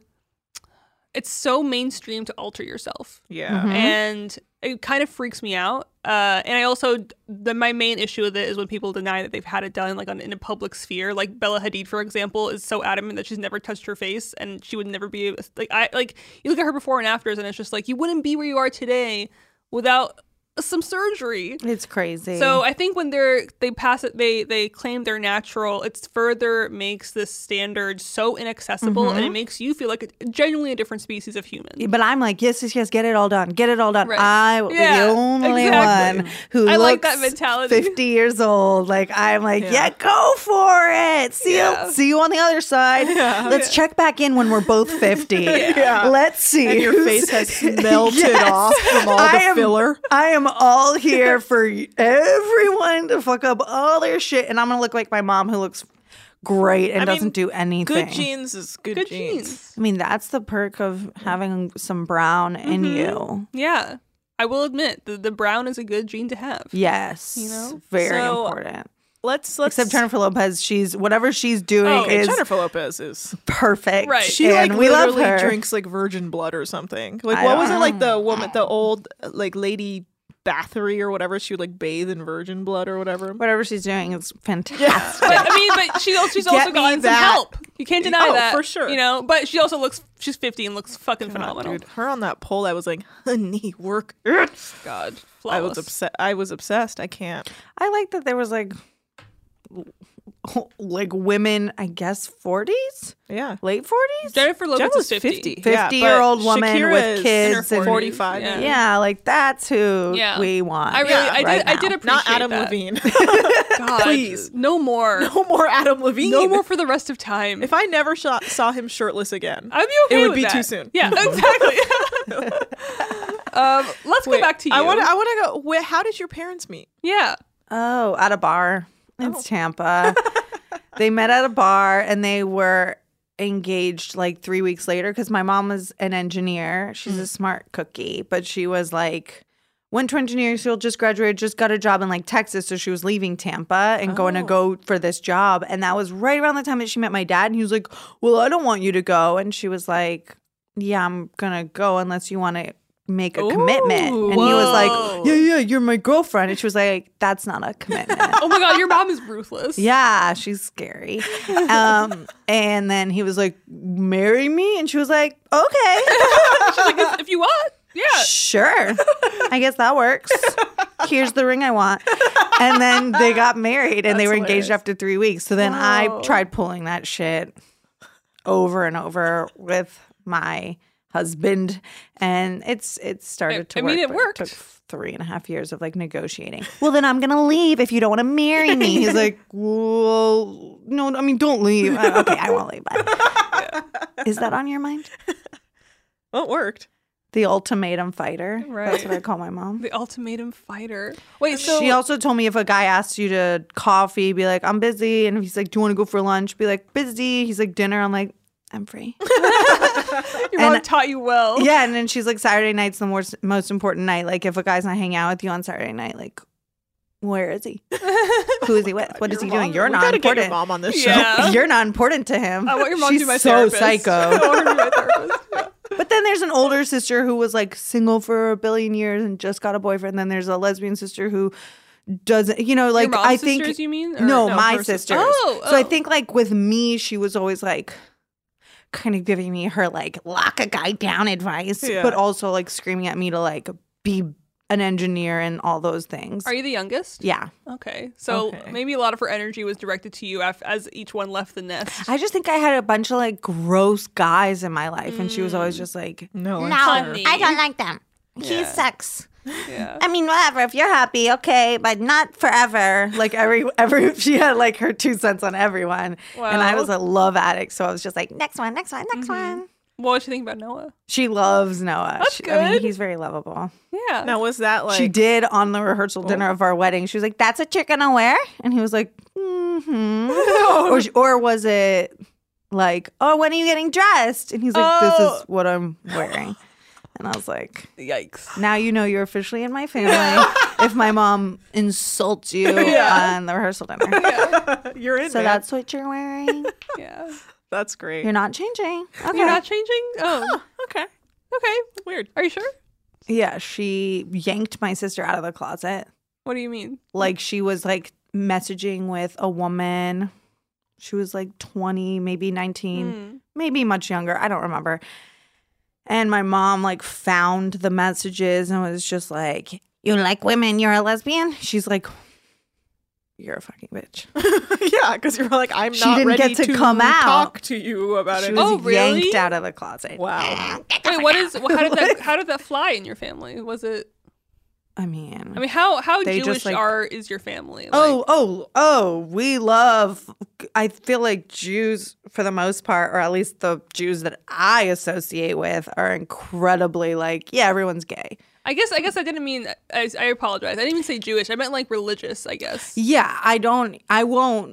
mainstream to alter yourself. Yeah. And it kind of freaks me out. And I also, my main issue with it is when people deny that they've had it done like in a public sphere. Like Bella Hadid, for example, is so adamant that she's never touched her face and she would never be like you look at her before and afters and it's just like you wouldn't be where you are today without some surgery. It's crazy. So I think when they pass it, they claim they're natural, it further makes this standard so inaccessible and it makes you feel like genuinely a different species of human. But I'm like, yes, get it all done. Get it all done. Right. I will be the only one who looks like that mentality. 50 years old. Like I'm like, go for it. See you on the other side. Let's check back in when we're both 50. Let's see. And your face has melted off from all the filler. I am all here for everyone to fuck up all their shit, and I'm gonna look like my mom who looks great and doesn't do anything. Good genes is good genes. I mean, that's the perk of having some brown in you. Yeah, I will admit the brown is a good gene to have. Yes, very important. Let's except Jennifer Lopez. Whatever she's doing is Jennifer Lopez is perfect. Right, she and like we literally love her. drinks like virgin blood or something. Like what was it like the woman, the old like lady Bathory or whatever? She would like bathe in virgin blood or whatever. Whatever she's doing is fantastic. But she's also gotten some help. You can't deny that for sure. You know, but she also she's 50 and looks fucking phenomenal. Dude, her on that pole, I was like, honey, work it. God, flawless. I was obsessed. I can't. I like that there was like women, I guess 40s? Yeah. Late 40s? Jennifer Lopez is 50. 50-year-old woman Shakira with kids and and 45. Yeah, like that's who we want. I did appreciate Not Adam that. Levine. God, please. No more. No more Adam Levine. No more for the rest of time. If I never saw him shirtless again, I'd be okay it would with be that. too soon. Yeah, exactly. Let's go back to you. I want to go. How did your parents meet? Yeah. Oh, at a bar. It's Tampa. They met at a bar and they were engaged like 3 weeks later because my mom was an engineer. She's a smart cookie, but she was like, went to engineering school, just graduated, just got a job in like Texas. So she was leaving Tampa and going to go for this job. And that was right around the time that she met my dad. And he was like, well, I don't want you to go. And she was like, yeah, I'm going to go unless you want to make a commitment. And he was like, yeah, you're my girlfriend. And she was like, that's not a commitment. Oh my God, your mom is ruthless. Yeah, she's scary. And then he was like, marry me? And she was like, okay. She's like, if you want, yeah. Sure. I guess that works. Here's the ring I want. And then they got married and they were engaged after 3 weeks. So then I tried pulling that shit over and over with my husband, and it started to work. I mean, it worked. It took 3.5 years of like negotiating. Well, then I'm gonna leave if you don't want to marry me. He's like, well, no, I mean, don't leave. Okay, I won't leave. Is that on your mind? Well, it worked. The ultimatum fighter. Right. That's what I call my mom. The ultimatum fighter. Wait, so she also told me if a guy asks you to coffee, be like, I'm busy. And if he's like, do you want to go for lunch? Be like, busy. He's like, dinner. I'm like, I'm free. Your mom taught you well. Yeah, and then she's like, Saturday night's the most important night. Like, if a guy's not hanging out with you on Saturday night, like, where is he? Who is he with? What is he doing? You're not important. Get your mom on this show. Yeah. You're not important to him. I want your mom to be my so therapist. psycho. I want her to be my therapist. Yeah. But then there's an older sister who was like single for 1 billion years and just got a boyfriend. Then there's a lesbian sister who doesn't, like, your mom's I think sisters, you mean? Or no, my sisters. Oh, so I think like with me, she was always like kind of giving me her like lock a guy down advice, but also like screaming at me to like be an engineer and all those things. Are you the youngest? Yeah. Okay. So maybe a lot of her energy was directed to you as each one left the nest. I just think I had a bunch of like gross guys in my life, and she was always just like, no, I don't like them. He sucks. Yeah. I mean, whatever. If you're happy, okay, but not forever. Like every she had like her 2 cents on everyone, Wow. and I was a love addict, so I was just like, next one. What did she think about Noah? She loves Noah. That's good. I mean, he's very lovable. Yeah. Now, was that like... She did on the rehearsal dinner of our wedding. She was like, "That's what you're gonna wear?" And he was like, "Mm-hmm." or was it like, "Oh, when are you getting dressed?" And he's like, "This is what I'm wearing." And I was like, yikes. Now you know you're officially in my family if my mom insults you on the rehearsal dinner. Yeah. You're in So that's what you're wearing? Yeah. That's great. You're not changing. Okay. You're not changing? Oh. Okay. Okay. Weird. Are you sure? Yeah, she yanked my sister out of the closet. What do you mean? Like she was like messaging with a woman. She was like 20, maybe 19, maybe much younger. I don't remember. And my mom like found the messages and was just like, "You like women, you're a lesbian?" She's like, "You're a fucking bitch." Yeah, because you're like, I'm She not didn't ready get to to come out. talk to you about She it. was really? yanked out of the closet. Wow. Wait, how did that fly in your family? Was it? I mean, how they Jewish just, like- is your family? Like, we love, I feel like Jews, for the most part, or at least the Jews that I associate with, are incredibly like, yeah, everyone's gay. I guess I didn't mean. I apologize. I didn't even say Jewish. I meant like religious. I guess. Yeah, I won't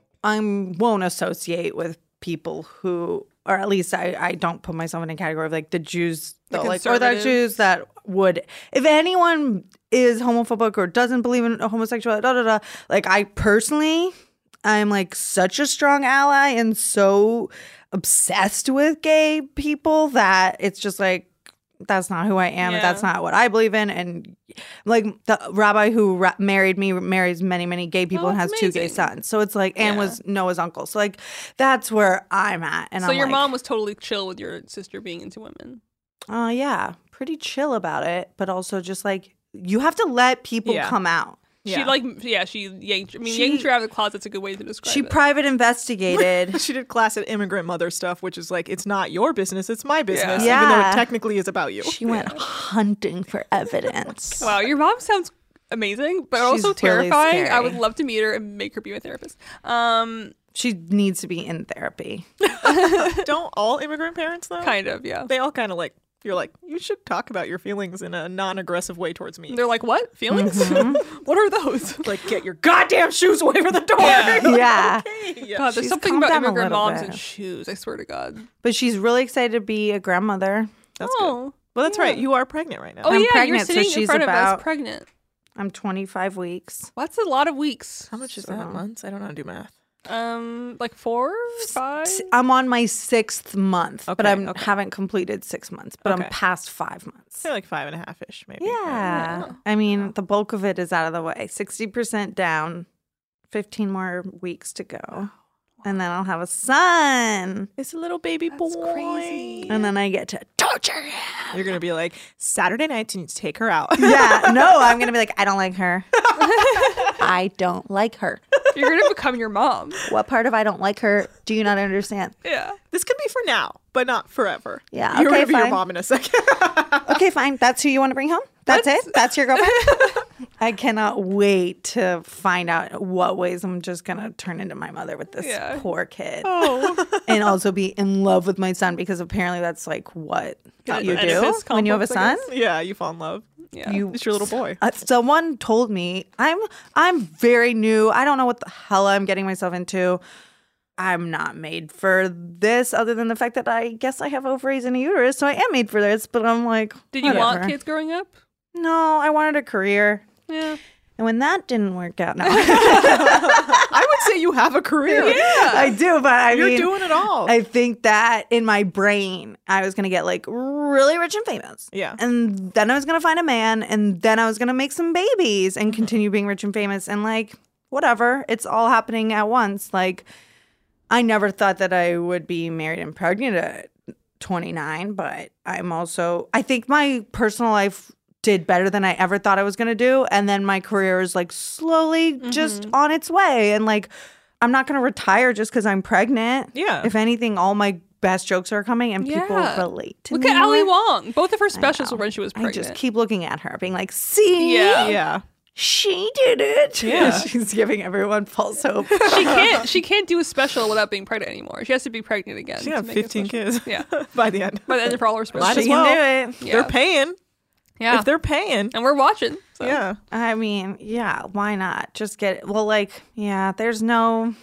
associate with people who, or at least I don't put myself in a category of like the Jews, The like, or the Jews that would, if anyone is homophobic or doesn't believe in homosexuality, like I personally, I'm like such a strong ally and so obsessed with gay people that it's just like, that's not who I am. Yeah. That's not what I believe in. And like the rabbi who married me marries many, many gay people and has that's 2 gay amazing. sons. So it's like, and was Noah's uncle. So like, that's where I'm at. And So I'm your like, mom was totally chill with your sister being into women. yeah, pretty chill about it. But also just like, you have to let people come out. She yanked. Yanked her out of the closet's a good way to describe She it. private investigated. She did classic immigrant mother stuff, which is like, it's not your business, it's my business, Yeah. even though it technically is about you. She went hunting for evidence. Wow, your mom sounds amazing, but She's also really terrifying. I scary. would love to meet her and make her be my therapist. She needs to be in therapy. Don't all immigrant parents, though? Kind of, yeah. They all kind of like, you're like, you should talk about your feelings in a non-aggressive way towards me. They're like, what? Feelings? What are those? Like, get your goddamn shoes away from the door. Yeah. Okay. Yeah. God, there's She's something calmed about down a immigrant little moms bit. and shoes. I swear to God. But she's really excited to be a grandmother. That's good. Well, that's right. You are pregnant right now. Oh, I'm yeah, pregnant, you're so sitting in she's front of about- us pregnant. I'm 25 weeks. Well, that's a lot of weeks. How much is that months? I don't know how to do math. Like 4, 5? I'm on my 6th month, but I Okay. haven't completed 6 months, but Okay. I'm past 5 months. Say like 5.5-ish, maybe. Yeah. I mean, the bulk of it is out of the way. 60% down, 15 more weeks to go. And then I'll have a son. It's a little baby boy. crazy. And then I get to torture him. You're going to be like, Saturday nights, you need to take her out. Yeah, no, I'm going to be like, I don't like her. I don't like her. You're going to become your mom. What part of I don't like her do you not understand? Yeah. This could be for now, but not forever. Yeah, You're okay, going to be your fine. mom in a second. Okay, fine. That's who you want to bring home? That's it? That's your girlfriend? I cannot wait to find out what ways I'm just going to turn into my mother with this poor kid. Oh. And also be in love with my son because apparently that's like what you do Oedipus when you have a complex, I son. guess. Yeah, you fall in love. Yeah. It's your little boy. Someone told me I'm very new. I don't know what the hell I'm getting myself into. I'm not made for this other than the fact that I guess I have ovaries and a uterus, so I am made for this, but I'm like, Did you want whatever. kids growing up? No, I wanted a career. Yeah. And when that didn't work out, no. I would say you have a career. I do, but You're doing it all. I think that in my brain, I was going to get like really rich and famous. Yeah. And then I was going to find a man, and then I was going to make some babies and continue being rich and famous. And like, whatever, it's all happening at once. Like, I never thought that I would be married and pregnant at 29, but I think my personal life did better than I ever thought I was going to do. And then my career is like slowly just on its way. And like, I'm not going to retire just because I'm pregnant. Yeah. If anything, all my best jokes are coming and people relate to Look me. at Ali more. Wong. Both of her specials were when she was I pregnant. just keep looking at her, being like, see? Yeah. Yeah. she did it. Yeah. She's giving everyone false hope. She can't do a special without being pregnant anymore. She has to be pregnant again. She got to make it 15 special. kids. Yeah. By the end. By the end of all her specials. Might as She well. can do it. Yeah. They're paying. Yeah. If they're paying. And we're watching. So. Yeah. I mean, yeah, why not? Just get it. Well, like, yeah, there's no.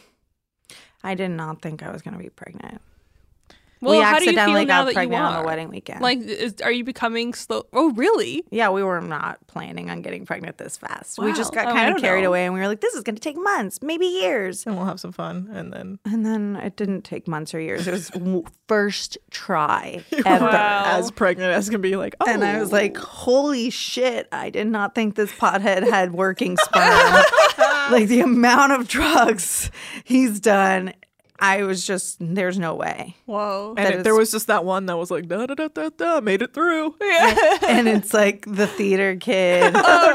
I did not think I was going to be pregnant. Well, we how do you feel accidentally now got that pregnant you on are? the wedding weekend. Like, are you becoming slow? Oh, really? Yeah, we were not planning on getting pregnant this fast. We just Wow. got Oh, I kind of don't carried know. away, and we were like, this is going to take months, maybe years. And we'll have some fun. And then it didn't take months or years. It was first try ever. as pregnant as can be, like, oh. And I was like, holy shit, I did not think this pothead had working sperm. Like, the amount of drugs he's done, I was just, there's no way. Whoa. And there was just that one that was like, da da da da da, made it through. Yeah. And it's like the theater kid.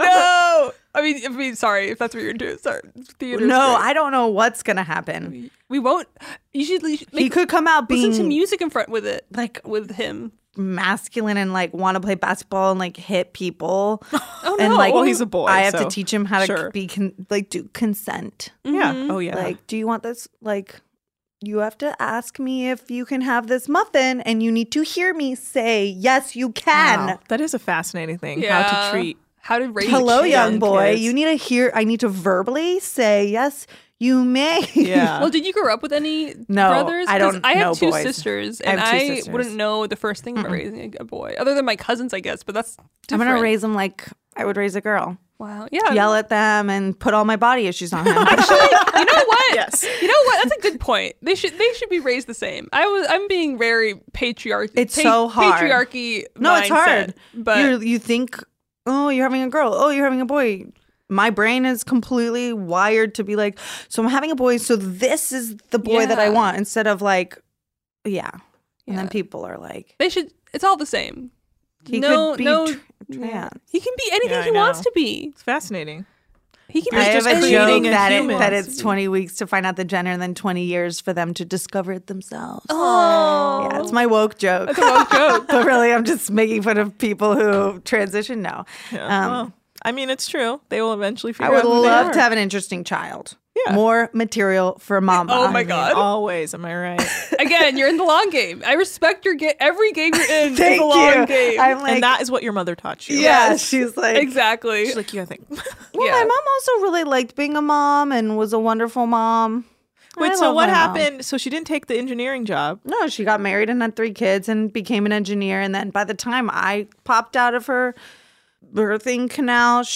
Oh, no. I mean, sorry if that's what you're doing. Sorry. Theater's No, great. I don't know what's going to happen. We won't. You should He could come out being listen to music in front with it. like with him. masculine and like want to play basketball and like hit people. Oh, And no. like, Well, he's a boy, I have so to teach him how to sure. be do consent. Yeah. Oh, yeah. Like, do you want this? Like, you have to ask me if you can have this muffin, and you need to hear me say, yes, you can. Wow. That is a fascinating thing. Yeah. How to treat. How to raise Hello, kids. young boy. kids. You need to hear, I need to verbally say, yes, you may. Yeah. Well, did you grow up with any No, brothers? I 'Cause don't I have know two boys. sisters, I and have two I sisters. wouldn't know the first thing about raising a boy, other than my cousins, I guess. But that's I'm different. going to raise him like I would raise a girl. Wow. Yeah. Yell at them and put all my body issues on him. Actually, you know what? Yes. You know what? That's a good point. They should be raised the same. I'm being very patriarchy. It's so hard. Patriarchy. No, it's mindset, hard. But you think, oh, you're having a girl. Oh, you're having a boy. My brain is completely wired to be like, so I'm having a boy, so this is the boy that I Yeah. want, instead of like, yeah. And then Yeah. people are like, they should. It's all the same. he no, could be no. trans. He can be anything Yeah, I he wants know. to be. It's fascinating. He can be I have just a creating joke a that human. it's 20 weeks to find out the gender and then 20 years for them to discover it themselves. Oh, Yeah, it's my woke joke. It's a woke joke. But really, I'm just making fun of people who transition now. Yeah. Well, I mean, it's true. They will eventually I figure would out who they love are. to have an interesting child. Yeah. More material for mama. Oh my God. Always. Am I right? Again, you're in the long game. I respect your every game you're in. Thank is a long you. game. I'm like, and that is what your mother taught you. yeah, Yes. she's like, exactly. She's like, you gotta think. well, Yeah. my mom also really liked being a mom and was a wonderful mom. Wait, I so love what my mom. happened? So she didn't take the engineering job. No, she got married and had 3 kids and became an engineer. And then by the time I popped out of her birthing canal,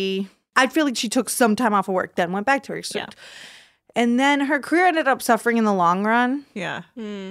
I feel like she took some time off of work, then went back to her. Yeah. And then her career ended up suffering in the long run. Yeah.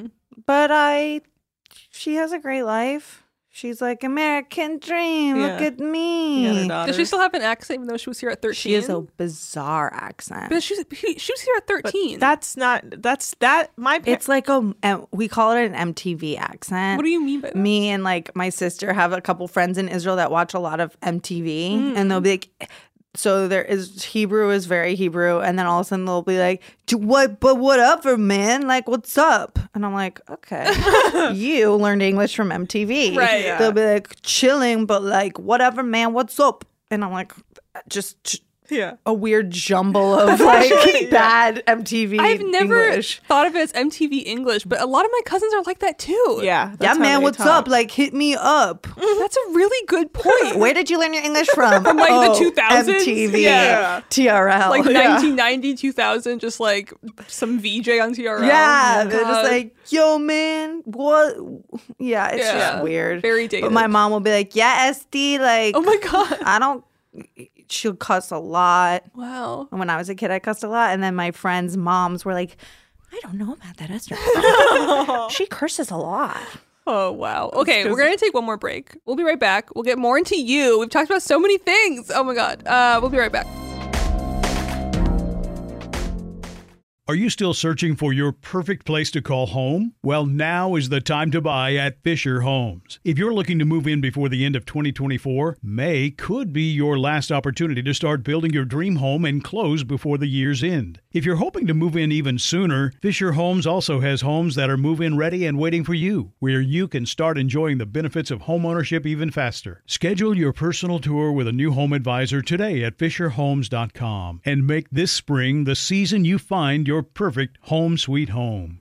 But she has a great life. She's like, American dream, Yeah. look at me. Yeah, their daughter. Does she still have an accent even though she was here at 13? She has a bizarre accent. But she was here at 13. That's my It's like we call it an MTV accent. What do you mean by that? Me and like my sister have a couple friends in Israel that watch a lot of MTV, and they'll be like, so there is Hebrew is very Hebrew, and then all of a sudden they'll be like, what? But whatever, man. Like, what's up? And I'm like, okay, you learned English from MTV, Right. Yeah. They'll be like chilling, but like whatever, man. What's up? And I'm like, just. Yeah. A weird jumble of like bad MTV I've never English. thought of it as MTV English, but a lot of my cousins are like that too. Yeah. Yeah, man, what's up? Like, hit me up. That's a really good point. Where did you learn your English from? From, like, the 2000s? MTV, Yeah. TRL. Like 1990, 2000, just like some VJ on TRL. Yeah, Oh, they're God. just like, yo, man, what? Yeah, it's Yeah. just weird. Very dated. But my mom will be like, yeah, SD, like, Oh my God. I don't, she'll cuss a lot. Wow. And when I was a kid, I cussed a lot. And then my friends' moms were like, I don't know about that Esther. She curses a lot. Oh, wow. Okay, we're going to take one more break. We'll be right back. We'll get more into you. We've talked about so many things. Oh my God. We'll be right back. Are you still searching for your perfect place to call home? Well, now is the time to buy at Fisher Homes. If you're looking to move in before the end of 2024, May could be your last opportunity to start building your dream home and close before the year's end. If you're hoping to move in even sooner, Fisher Homes also has homes that are move-in ready and waiting for you, where you can start enjoying the benefits of homeownership even faster. Schedule your personal tour with a new home advisor today at FisherHomes.com and make this spring the season you find your perfect home sweet home.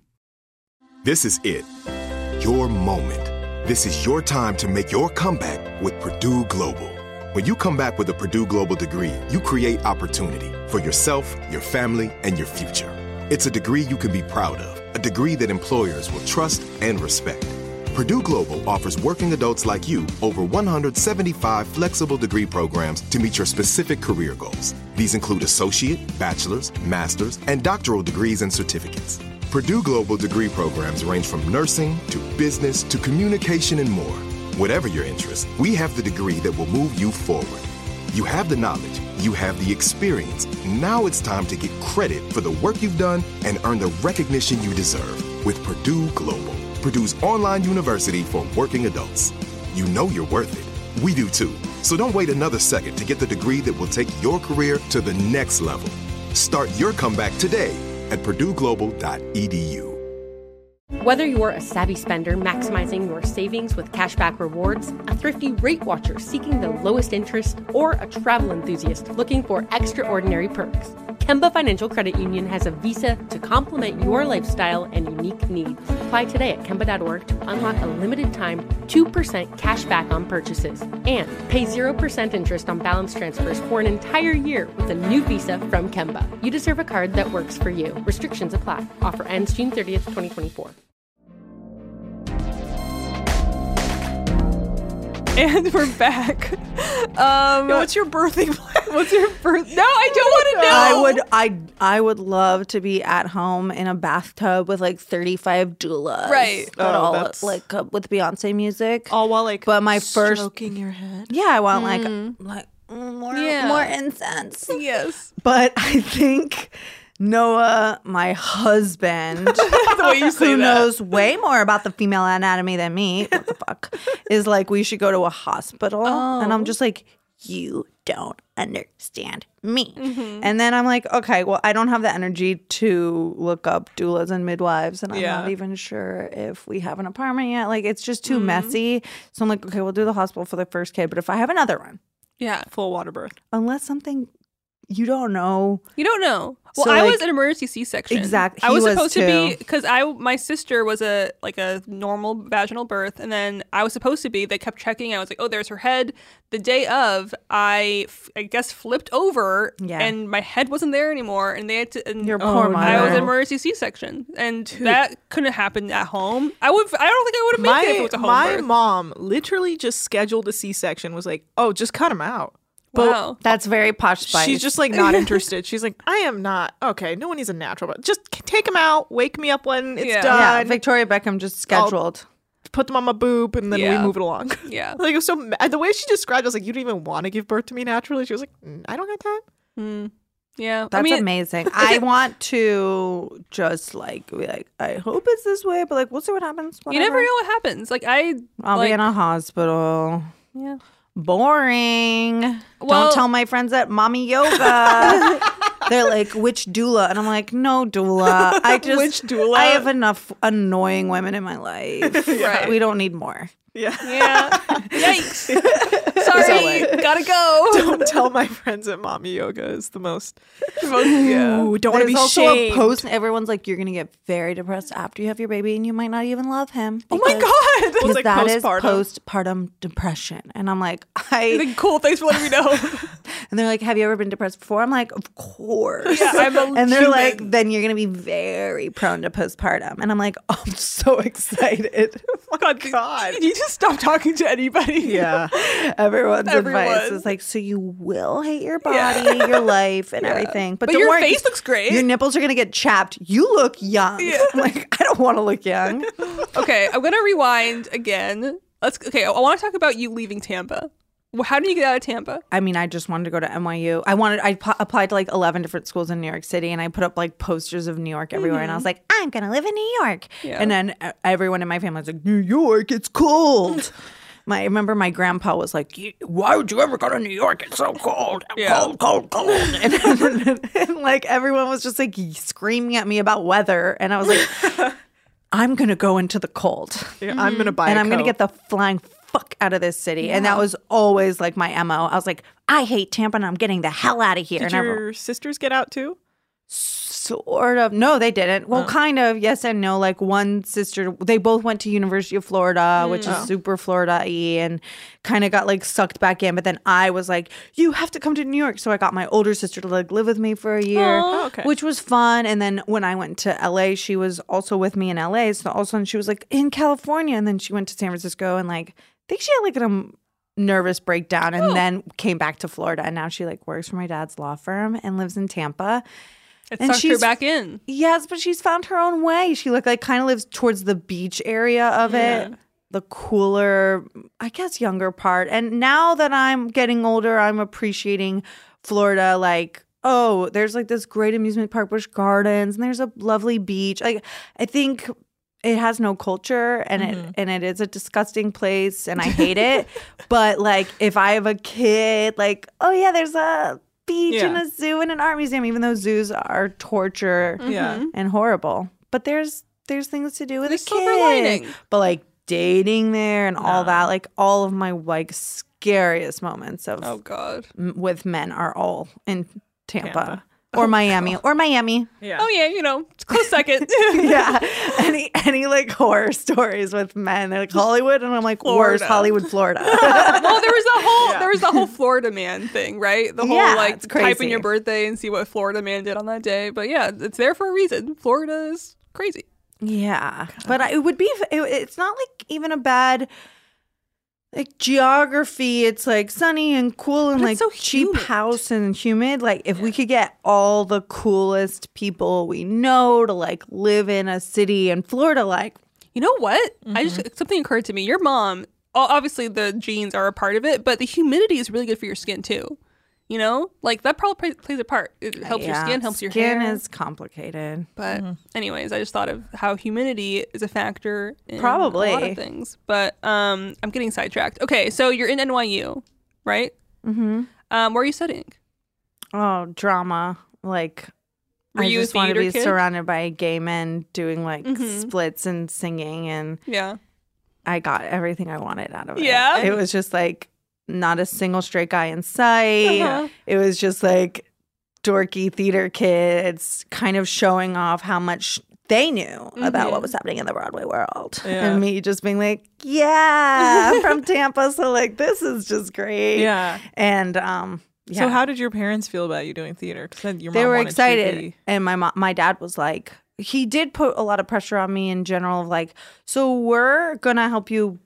This is it. Your moment. This is your time to make your comeback with Purdue Global. When you come back with a Purdue Global degree, you create opportunity for yourself, your family, and your future. It's a degree you can be proud of, a degree that employers will trust and respect. Purdue Global offers working adults like you over 175 flexible degree programs to meet your specific career goals. These include associate, bachelor's, master's, and doctoral degrees and certificates. Purdue Global degree programs range from nursing to business to communication and more. Whatever your interest, we have the degree that will move you forward. You have the knowledge, you have the experience. Now it's time to get credit for the work you've done and earn the recognition you deserve with Purdue Global, Purdue's online university for working adults. You know you're worth it. We do too. So don't wait another second to get the degree that will take your career to the next level. Start your comeback today at purdueglobal.edu. Whether you're a savvy spender maximizing your savings with cashback rewards, a thrifty rate watcher seeking the lowest interest, or a travel enthusiast looking for extraordinary perks, Kemba Financial Credit Union has a visa to complement your lifestyle and unique needs. Apply today at Kemba.org to unlock a limited time 2% cash back on purchases and pay 0% interest on balance transfers for an entire year with a new visa from Kemba. You deserve a card that works for you. Restrictions apply. Offer ends June 30th, 2024. And we're back. What's your birthing plan? What's your birth? No, I don't want to know. I would love to be at home in a bathtub with like 35 doulas. Right. But all like with Beyonce music. All while like but my first stroking your head. Yeah, I want more incense. Yes. But I think Noah, my husband, the way you say who that. knows way more about the female anatomy than me, what the fuck, is like, we should go to a hospital. Oh. And I'm just like, you don't understand me. Mm-hmm. And then I'm like, okay, well, I don't have the energy to look up doulas and midwives. And I'm not even sure if we have an apartment yet. Like, it's just too messy. So I'm like, okay, we'll do the hospital for the first kid. But if I have another one. Yeah. Full water birth. Unless something... You don't know. You don't know. Well, So, I like, was an emergency C-section. Exactly. I was He was supposed to too. be, because my sister was a normal vaginal birth, and then I was supposed to be. They kept checking. I was like, oh, there's her head. The day of, I guess flipped over, and my head wasn't there anymore, and they had to. And Your poor mother. I was an emergency C-section, and that couldn't happen at home. I don't think I would have made it if it was a home My birth. mom literally just scheduled a C-section. Was like, oh, just cut him out. Wow. That's very posh spice. She's just like not interested. She's like, I am not. Okay, no one needs a natural, but just take him out. Wake me up when it's done. Yeah, Victoria Beckham just scheduled. Put them on my boob and then we move it along. Yeah. Like, it was so the way she described it, I was like, you don't even want to give birth to me naturally. She was like, I don't have time. Yeah. That's amazing. I want to just like be like, I hope it's this way, but like, we'll see what happens. You never know what happens. Like, I'll be in a hospital. Yeah. Boring. Well- Don't tell my friends at Mommy Yoga. They're like, which doula? And I'm like, no doula. Which doula? I have enough annoying women in my life. Right. We don't need more. Yeah. Yikes. Sorry. Gotta go. Don't tell my friends at Mommy Yoga is the most. Ooh, don't want to be also shamed. a post. Everyone's like, you're gonna get very depressed after you have your baby, and you might not even love him. Oh my god! Because Like that is postpartum. postpartum depression. And I'm like, Cool. Thanks for letting me know. And they're like, have you ever been depressed before? I'm like, of course. Yeah, I'm a and they're human. like, then you're going to be very prone to postpartum. And I'm like, oh, I'm so excited. Oh my God. You just stop talking to anybody. Yeah. Everyone's advice Everyone. is like, so you will hate your body, your life, and everything. But don't your worry, face looks great. Your nipples are going to get chapped. You look young. I'm like, I don't want to look young. Okay, I'm going to rewind again. I want to talk about you leaving Tampa. Well, how did you get out of Tampa? I mean, I just wanted to go to NYU. I applied to like 11 different schools in New York City, and I put up like posters of New York everywhere. And I was like, I'm going to live in New York. Yeah. And then everyone in my family was like, New York, it's cold. I remember my grandpa was like, why would you ever go to New York? It's so cold. Cold. And like everyone was just like screaming at me about weather. And I was like, I'm going to go into the cold. Yeah, I'm going to buy and I'm going to get the flying fuck out of this city. Yeah. And that was always like my MO. I was like, I hate Tampa and I'm getting the hell out of here. Did your sisters get out too? Sort of. No, they didn't. Well, kind of. Yes and no. Like one sister, they both went to University of Florida, which is super Florida-y, and kind of got like sucked back in. But then I was like, you have to come to New York. So I got my older sister to like live with me for a year, which was fun. And then when I went to LA, she was also with me in LA. So all of a sudden she was like in California. And then she went to San Francisco and like, I think she had like a nervous breakdown and then came back to Florida. And now she like works for my dad's law firm and lives in Tampa. It sucked her back in. Yes, but she's found her own way. She like kind of lives towards the beach area of it, the cooler, I guess, younger part. And now that I'm getting older, I'm appreciating Florida. Like, oh, there's like this great amusement park, Busch Gardens, and there's a lovely beach. Like, I think it has no culture, and it is a disgusting place, and I hate it. But like, if I have a kid, like, oh yeah, there's a beach and a zoo and an art museum, even though zoos are torture and horrible. But there's things to do with a kid. But like dating there and all that, like all of my like scariest moments of with men are all in Tampa. Or Miami. Yeah. Oh yeah, you know, it's close second. Yeah. Any like horror stories with men. They're like Hollywood, and I'm like, worse, Hollywood, Florida. Well, there was the whole Florida man thing, right? The whole like type in your birthday and see what Florida man did on that day. But yeah, it's there for a reason. Florida is crazy. Yeah. But it would be it's not like even a bad like geography. It's like sunny and cool and like so cheap house and humid. Like if we could get all the coolest people we know to like live in a city in Florida, like, you know what? Something occurred to me. Your mom, obviously the genes are a part of it, but the humidity is really good for your skin too. You know, like that probably plays a part. It helps your skin, helps your hair. Skin is complicated. But anyways, I just thought of how humidity is a factor in probably a lot of things. But I'm getting sidetracked. Okay, so you're in NYU, right? Mm-hmm. Where are you studying? Oh, drama. Like, I just want to be surrounded by gay men doing like splits and singing, and I got everything I wanted out of it. Yeah, it was just like not a single straight guy in sight. It was just like dorky theater kids kind of showing off how much they knew about what was happening in the Broadway world. And me just being like, I'm from Tampa, so like this is just great. And so how did your parents feel about you doing theater? Because your mom they were wanted excited. to be... And my dad was like, he did put a lot of pressure on me in general of like, so we're gonna help you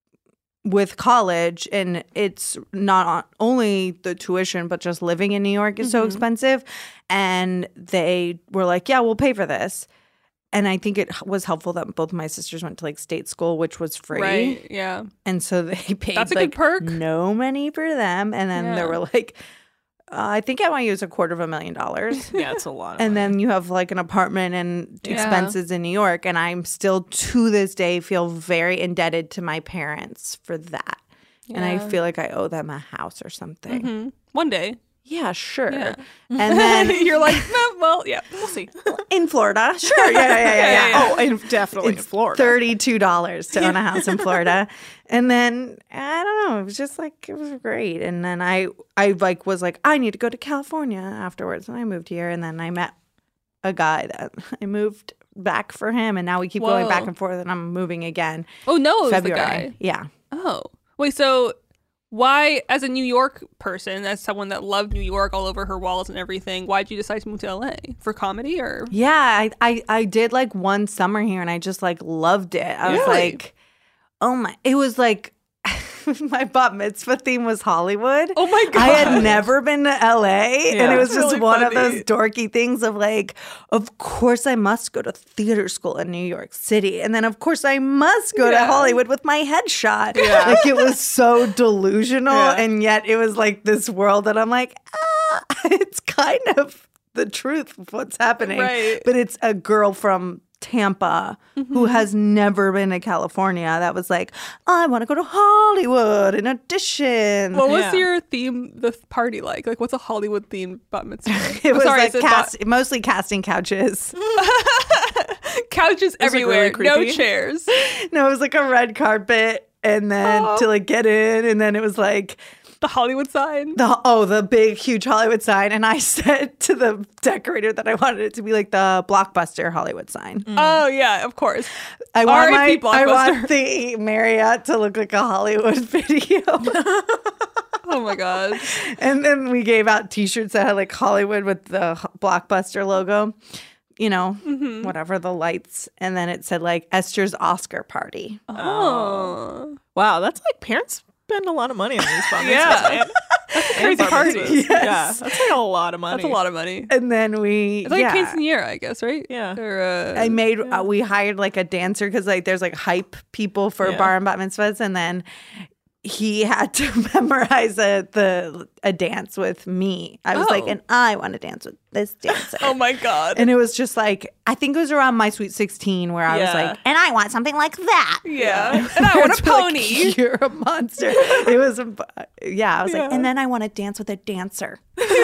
with college, and it's not only the tuition, but just living in New York is so expensive. And they were like, yeah, we'll pay for this. And I think it was helpful that both my sisters went to like state school, which was free. Right, yeah. And so they paid That's a like good perk. no money for them. And then there were like, I think NYU is $250,000. Yeah, it's a lot. And then you have like an apartment and expenses in New York. And I'm still to this day feel very indebted to my parents for that. Yeah. And I feel like I owe them a house or something. One day. Yeah, sure. Yeah. And then you're like, well, we'll see. In Florida. Sure. Yeah. Oh, definitely in Florida. $32 to own a house in Florida. And then, I don't know, it was just like, it was great. And then I like was like, I need to go to California afterwards. And I moved here, and then I met a guy that I moved back for him. And now we keep going back and forth, and I'm moving again. Oh, no, February. It was the guy. Yeah. Oh. Wait, so why, as a New York person, as someone that loved New York all over her walls and everything, why did you decide to move to LA? For comedy or? Yeah, I did like one summer here, and I just like loved it. I was like, oh my, it was like, my bat mitzvah theme was Hollywood. Oh my God. I had never been to LA, and it was just really one funny. of those dorky things of like, of course I must go to theater school in New York City, and then of course I must go to Hollywood with my headshot. Like it was so delusional, and yet it was like this world that I'm like, it's kind of the truth of what's happening. Right. But it's a girl from Tampa who has never been to California that was like, I want to go to Hollywood and audition. What was your theme, the party like? Like, what's a Hollywood themed bat mitzvah? It was sorry, like mostly casting couches. Couches everywhere, like, really no creepy? chairs. No, it was like a red carpet, and then to like get in, and then it was like The Hollywood sign. the big huge Hollywood sign. And I said to the decorator that I wanted it to be like the Blockbuster Hollywood sign. Oh yeah, of course. I want R.I.P. I Blockbuster. want the Marriott to look like a Hollywood video. Oh my God. And then we gave out T-shirts that had like Hollywood with the Blockbuster logo, you know, whatever the lights. And then it said like Esther's Oscar party. Oh. Wow, that's like parents spend a lot of money on these bat mitzvahs. Yeah. That's a crazy party. Yes. Yeah, that's like a lot of money. That's a lot of money. And then we, It's like a quinceañera, I guess, right? Yeah. Or, I made, we hired like a dancer because like there's like hype people for bar and bat mitzvahs. And then he had to memorize a dance with me. I was like, and I want to dance with this dancer. oh my God. And it was just like, I think it was around My Sweet 16 where I was like, and I want something like that. Yeah. And I want a Parents were like, pony. You're a monster. It was, I was like, and then I want to dance with a dancer.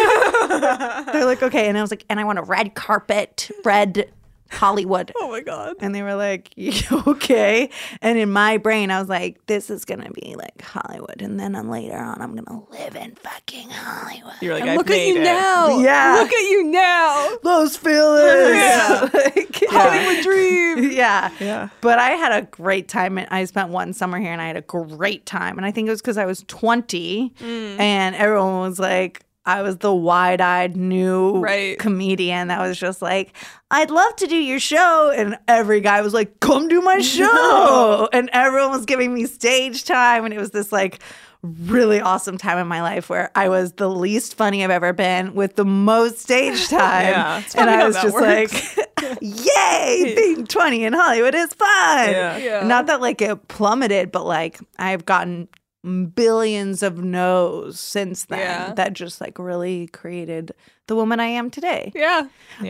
They're like, okay. And I was like, and I want a red carpet, red Hollywood. Oh my God. And they were like, okay. And in my brain, I was like, this is going to be like Hollywood. And then later on, I'm going to live in fucking Hollywood. You're like, And I've look at made you it. now. Yeah. Look at you now. Los Feliz. Yeah. Hollywood dream. Yeah. Yeah. But I had a great time. I spent one summer here and I had a great time. And I think it was because I was 20 and everyone was like, I was the wide-eyed new comedian that was just like, I'd love to do your show. And every guy was like, come do my show. And everyone was giving me stage time. And it was this like really awesome time in my life where I was the least funny I've ever been with the most stage time. Yeah. And I was that just works. like, yay, being 20 in Hollywood is fun. Yeah. Not that like it plummeted, but like I've gotten billions of no's since then that just like really created the woman I am today. Yeah.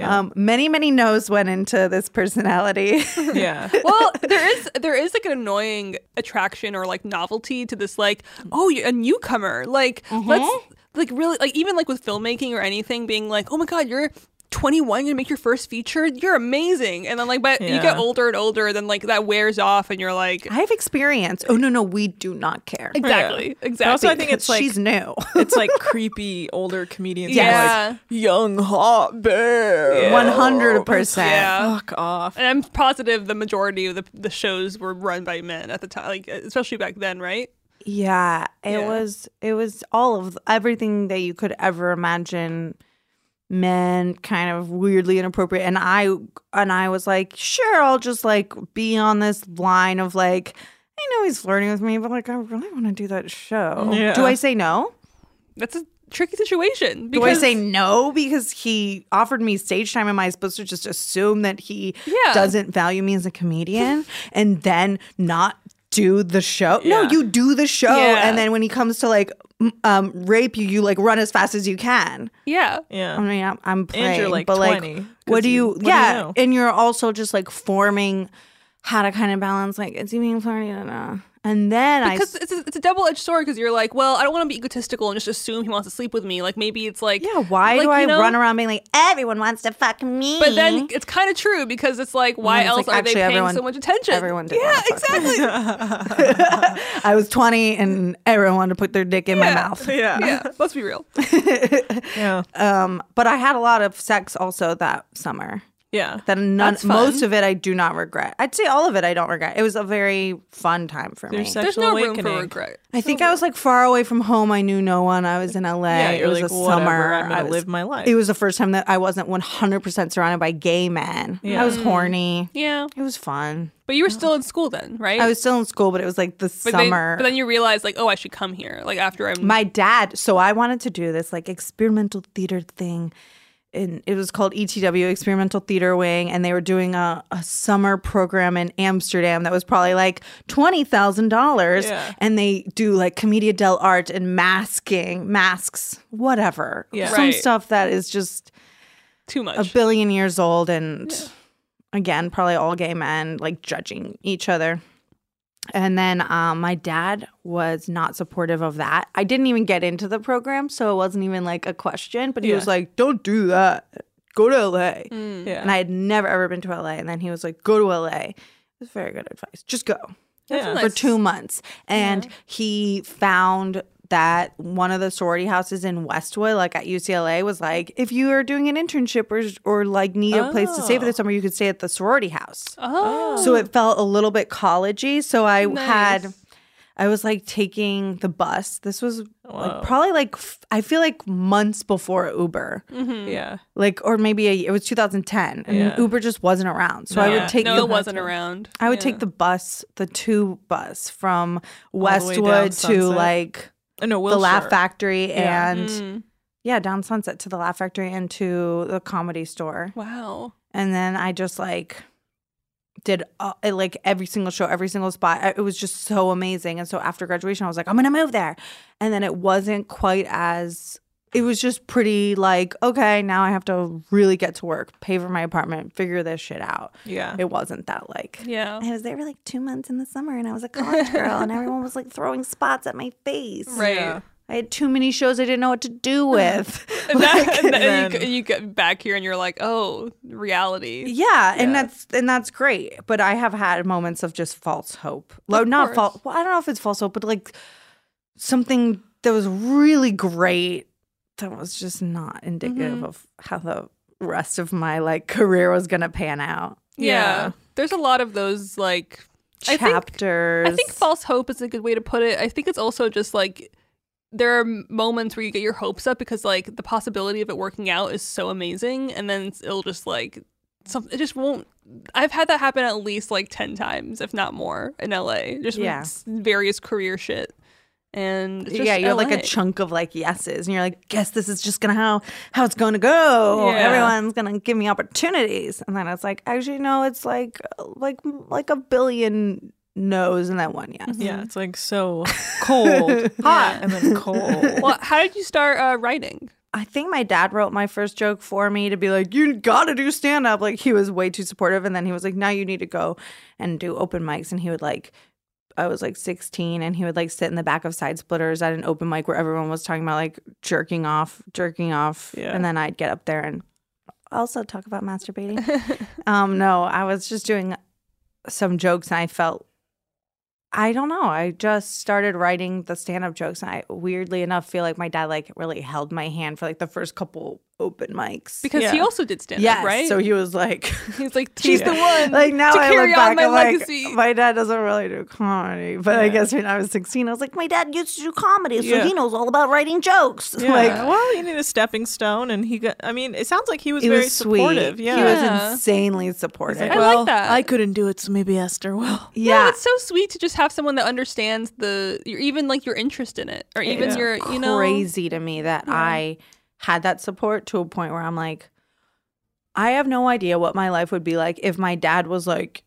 Many no's went into this personality. Yeah. Well, there is like an annoying attraction or like novelty to this, like, oh, you're a newcomer. Like, let's like really like even like with filmmaking or anything being like, oh my God, you're 21, you're gonna make your first feature, you're amazing. And then like, but you get older and older, then like that wears off and you're like, I have experience. Oh no, we do not care. Exactly. But also, I think it's like she's new. It's like creepy older comedians. Yeah. Like, young hot bear. 100%. Yeah. Fuck off. And I'm positive the majority of the shows were run by men at the time, like especially back then, right? Yeah, it was all of everything that you could ever imagine. Men, kind of weirdly inappropriate, and I was like, sure, I'll just like be on this line of like, I know he's flirting with me, but like I really want to do that show. Yeah. Do I say no? That's a tricky situation. Do I say no because he offered me stage time? Am I supposed to just assume that he doesn't value me as a comedian and then not do the show? No, you do the show, and then when he comes to like rape you, you like run as fast as you can. Yeah. I mean, I'm playing, And you're like but 20. like, what do you know? And you're also just like forming how to kind of balance like, is he being flirty or not? And then because it's a double-edged sword because you're like, well, I don't want to be egotistical and just assume he wants to sleep with me. Like maybe it's like, why like, do I you know? run around being like, everyone wants to fuck me? But then it's kind of true because it's like, why it's else like, are they actually, paying so much attention? Everyone did. Yeah, exactly. I was 20 and everyone wanted to put their dick in my mouth. Yeah. Let's be real. Yeah. But I had a lot of sex also that summer. Yeah. Most of it I do not regret. I'd say all of it I don't regret. It was a very fun time for me. There's no room for regret. I think I was like far away from home. I knew no one. I was in LA. Yeah, it was like, a summer. I'm going to live my life. It was the first time that I wasn't 100% surrounded by gay men. Yeah. I was horny. Yeah. It was fun. But you were still in school then, right? I was still in school, but it was like the summer. But then you realized like, oh, I should come here. Like after My dad, so I wanted to do this like experimental theater thing. And it was called ETW, Experimental Theater Wing, and they were doing a summer program in Amsterdam that was probably like $20,000. Yeah. And they do like Commedia dell'arte and masks, whatever. Yeah. Some stuff that is just too much. a billion years old, and again, probably all gay men like judging each other. And then my dad was not supportive of that. I didn't even get into the program, so it wasn't even like a question. But he was like, don't do that. Go to LA. Yeah. And I had never, ever been to LA. And then he was like, go to LA. It was very good advice. Just go. For 2 months. And he found that one of the sorority houses in Westwood, like at UCLA, was like, if you are doing an internship or like need a place to stay for the summer, you could stay at the sorority house. So it felt a little bit college-y. So I was like taking the bus. This was like probably like I feel like months before Uber. Yeah. Like, or maybe it was 2010 and Uber just wasn't around. So I would take it wasn't around. I would take the tube bus from Westwood to like the Laugh Factory and down Sunset to the Laugh Factory and to the Comedy Store. Wow. And then I just like did like every single show, every single spot. It was just so amazing. And so after graduation, I was like, I'm gonna move there. And then it wasn't quite as. It was just pretty like, okay, now I have to really get to work, pay for my apartment, figure this shit out. Yeah. It wasn't that like. Yeah. I was there for like 2 months in the summer and I was a college girl and everyone was like throwing spots at my face. Right. Yeah. I had too many shows I didn't know what to do with. And then you get back here and you're like, oh, reality. Yeah, and that's great. But I have had moments of just false hope. Well, not false. Well, I don't know if it's false hope, but like something that was really great that was just not indicative of how the rest of my like career was gonna pan out. Yeah. There's a lot of those like chapters. I think false hope is a good way to put it. I think it's also just like there are moments where you get your hopes up because like the possibility of it working out is so amazing, and then it'll just like it just won't. I've had that happen at least like 10 times, if not more, in LA. Just with various career shit. And it's just you have like a chunk of like yeses, and you're like, guess this is just gonna how it's gonna go. Everyone's gonna give me opportunities, and then it's like, actually no, it's like a billion no's and then one yes. Yeah, it's like so cold, hot, and then cold. Well, how did you start writing? I think my dad wrote my first joke for me to be like, you gotta do stand up. Like he was way too supportive, and then he was like, now you need to go and do open mics, and he would like. I was like 16 and he would like sit in the back of Side Splitters at an open mic where everyone was talking about like jerking off. Yeah. And then I'd get up there and also talk about masturbating. No, I was just doing some jokes and I felt, I don't know. I just started writing the stand-up jokes and I weirdly enough feel like my dad like really held my hand for like the first couple open mics. Because he also did stand-up, right? So he was like, he's like, she's the one like now to I carry look back, on my I'm legacy. Like, my dad doesn't really do comedy. But I guess when I was 16, I was like, my dad used to do comedy, so he knows all about writing jokes. Yeah. Like, well, you need a stepping stone, and he got. I mean, it sounds like he was very supportive. Sweet. Yeah, he was insanely supportive. Like, I like that. I couldn't do it, so maybe Esther will. Yeah, no, it's so sweet to just have someone that understands even like your interest in it, or even your crazy to me that I had that support to a point where I'm like, I have no idea what my life would be like if my dad was like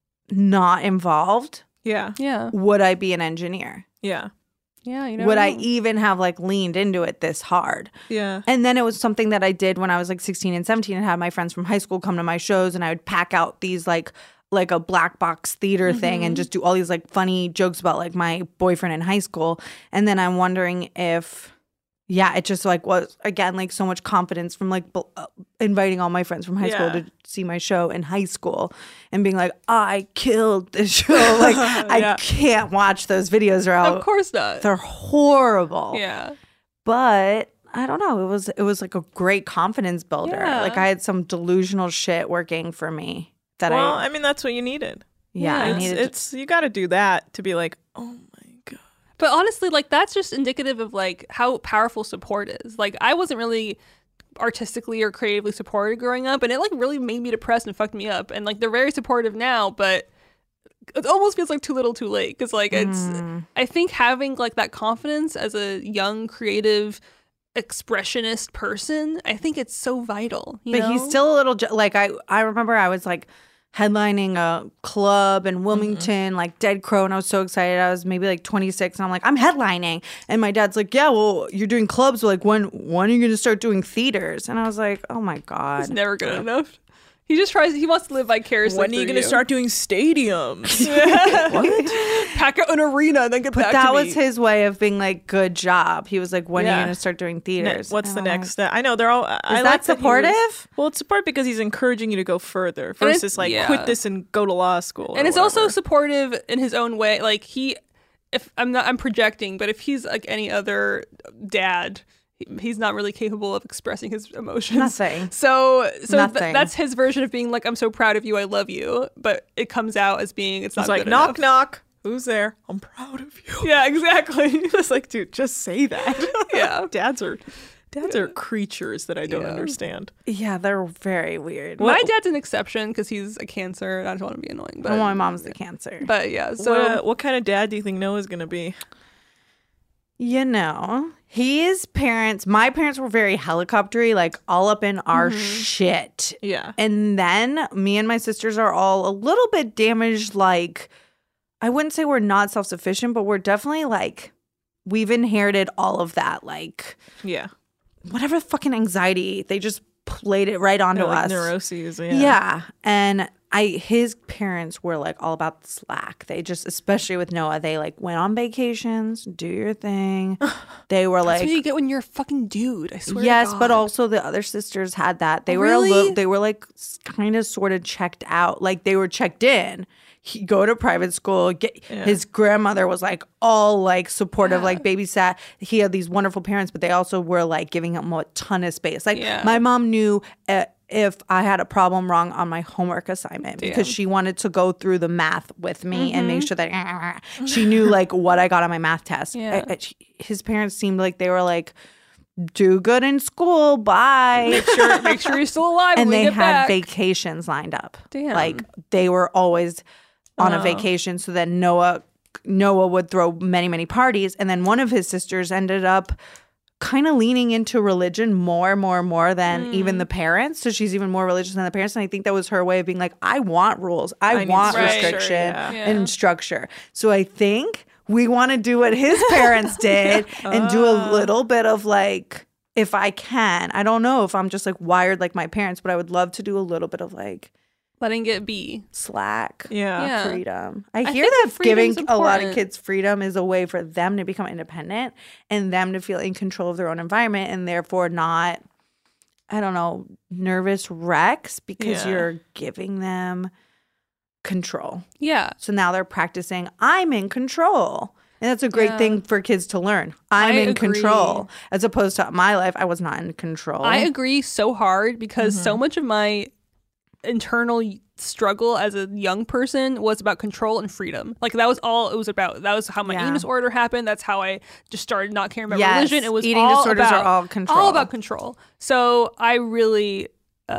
not involved. Yeah. Would I be an engineer? Yeah. Yeah, you know. Would I even have like leaned into it this hard? Yeah. And then it was something that I did when I was like 16 and 17 and had my friends from high school come to my shows, and I would pack out these like a black box theater thing and just do all these like funny jokes about like my boyfriend in high school. And then I'm wondering if it just like was again like so much confidence from like inviting all my friends from high school to see my show in high school and being like, I killed this show. Like I can't watch those videos or of course not. They're horrible. Yeah. But I don't know. It was like a great confidence builder. Yeah. Like I had some delusional shit working for me that I mean, that's what you needed. Yeah, I needed you got to do that to be like, oh my God. But honestly, like that's just indicative of like how powerful support is. Like I wasn't really artistically or creatively supported growing up, and it like really made me depressed and fucked me up. And like they're very supportive now, but it almost feels like too little too late, because like it's I think having like that confidence as a young creative expressionist person, I think it's so vital, you know? He's still a little like I remember I was like headlining a club in Wilmington, like Dead Crow, and I was so excited. I was maybe like 26, and I'm like, I'm headlining, and my dad's like, yeah, well, you're doing clubs, when are you gonna start doing theaters? And I was like, oh my God, it's never good enough. He just tries. He wants to live vicariously. When are you going to start doing stadiums? What? Pack out an arena and then get back to me. But that was his way of being like, good job. He was like, when are you going to start doing theaters? What's the next step? I know they're all. Is that supportive? Well, it's supportive because he's encouraging you to go further versus like quit this and go to law school. And it's also supportive in his own way. Like I'm projecting, but if he's like any other dad, he's not really capable of expressing his emotions. Nothing. So Nothing. That's his version of being like, I'm so proud of you, I love you. But it comes out as being, it's not like, good knock, enough. knock. Who's there? I'm proud of you. Yeah, exactly. It's like, dude, just say that. Yeah. Dads are creatures that I don't understand. Yeah, they're very weird. My dad's an exception because he's a Cancer. I don't want to be annoying. But my mom's the Cancer. But yeah, so what kind of dad do you think Noah's going to be? You know, my parents were very helicoptery, like all up in our shit. Yeah. And then me and my sisters are all a little bit damaged. Like, I wouldn't say we're not self-sufficient, but we're definitely like, we've inherited all of that. Like, yeah, whatever fucking anxiety, they just played it right onto us. Neuroses, yeah. And his parents were like all about the slack. They just, especially with Noah, they like went on vacations, do your thing. They were like, that's what you get when you're a fucking dude. I swear. Yes, to God. but also the other sisters had that. They were really? They were like kind of sort of checked out. Like they were checked in. He go to private school. His grandmother was like all like supportive, like babysat. He had these wonderful parents, but they also were like giving him a ton of space. Like my mom knew if I had a problem wrong on my homework assignment because she wanted to go through the math with me and make sure that she knew like what I got on my math test. Yeah. His parents seemed like they were like, do good in school, bye. Make sure you're still alive. And when they we get had back. vacations lined up. Damn. Like they were always on a vacation, so that Noah would throw many, many parties. And then one of his sisters ended up kind of leaning into religion more than even the parents. So she's even more religious than the parents. And I think that was her way of being like, I want rules. I want restriction and structure. So I think we want to do what his parents did and do a little bit of like, if I can. I don't know if I'm just like wired like my parents, but I would love to do a little bit of like, letting it be. Slack. Yeah. Freedom. I hear that giving a lot of kids freedom is a way for them to become independent and them to feel in control of their own environment and therefore not, I don't know, nervous wrecks because you're giving them control. Yeah. So now they're practicing, I'm in control. And that's a great thing for kids to learn. I'm in control. As opposed to my life, I was not in control. I agree so hard because so much of my internal struggle as a young person was about control and freedom. Like that was all it was about. That was how my eating disorder happened. That's how I just started not caring about religion. It was eating all disorders about, are all control. All about control. So I really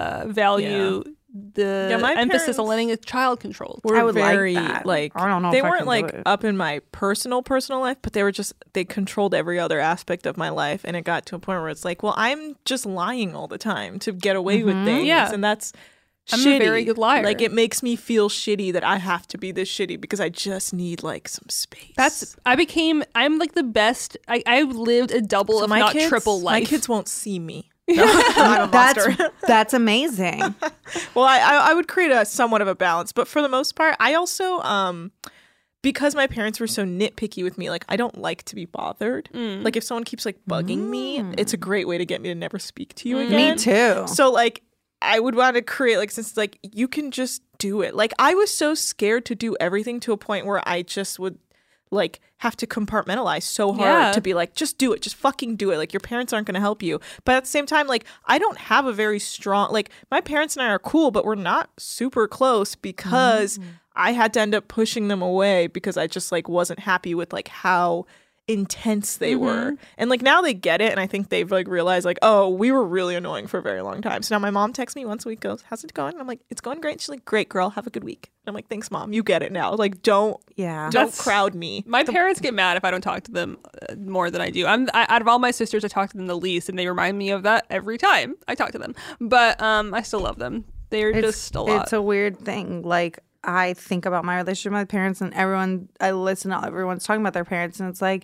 value the emphasis on letting a child control. I would very, like that. Like, I don't know. They if I weren't can like do it. up in my personal life, but they controlled every other aspect of my life, and it got to a point where it's like, well, I'm just lying all the time to get away with things, and that's. I'm shitty. a very good liar. Like it makes me feel shitty that I have to be this shitty because I just need like some space. I'm like the best. I've lived a double, so if not kids, triple life. My kids won't see me. No, I'm a monster. That's amazing. Well, I would create a somewhat of a balance, but for the most part, I also because my parents were so nitpicky with me, like I don't like to be bothered. Like if someone keeps like bugging me, it's a great way to get me to never speak to you again. Me too. So like I would want to create like, since like you can just do it. Like I was so scared to do everything to a point where I just would like have to compartmentalize so hard to be like, just do it, just fucking do it. Like your parents aren't going to help you. But at the same time, like I don't have a very strong, like my parents and I are cool, but we're not super close because I had to end up pushing them away because I just like wasn't happy with like how intense they were. And like now they get it, and I think they've like realized like, oh, we were really annoying for a very long time. So now my mom texts me once a week, goes, how's it going? And I'm like, it's going great. She's like, great girl, have a good week. And I'm like, thanks mom, you get it now. Like don't crowd me. My parents get mad if I don't talk to them more than I do. Out of all my sisters, I talk to them the least, and they remind me of that every time I talk to them. But I still love them. They're just a lot. It's a weird thing. Like I think about my relationship with my parents, and I listen to everyone's talking about their parents, and it's like,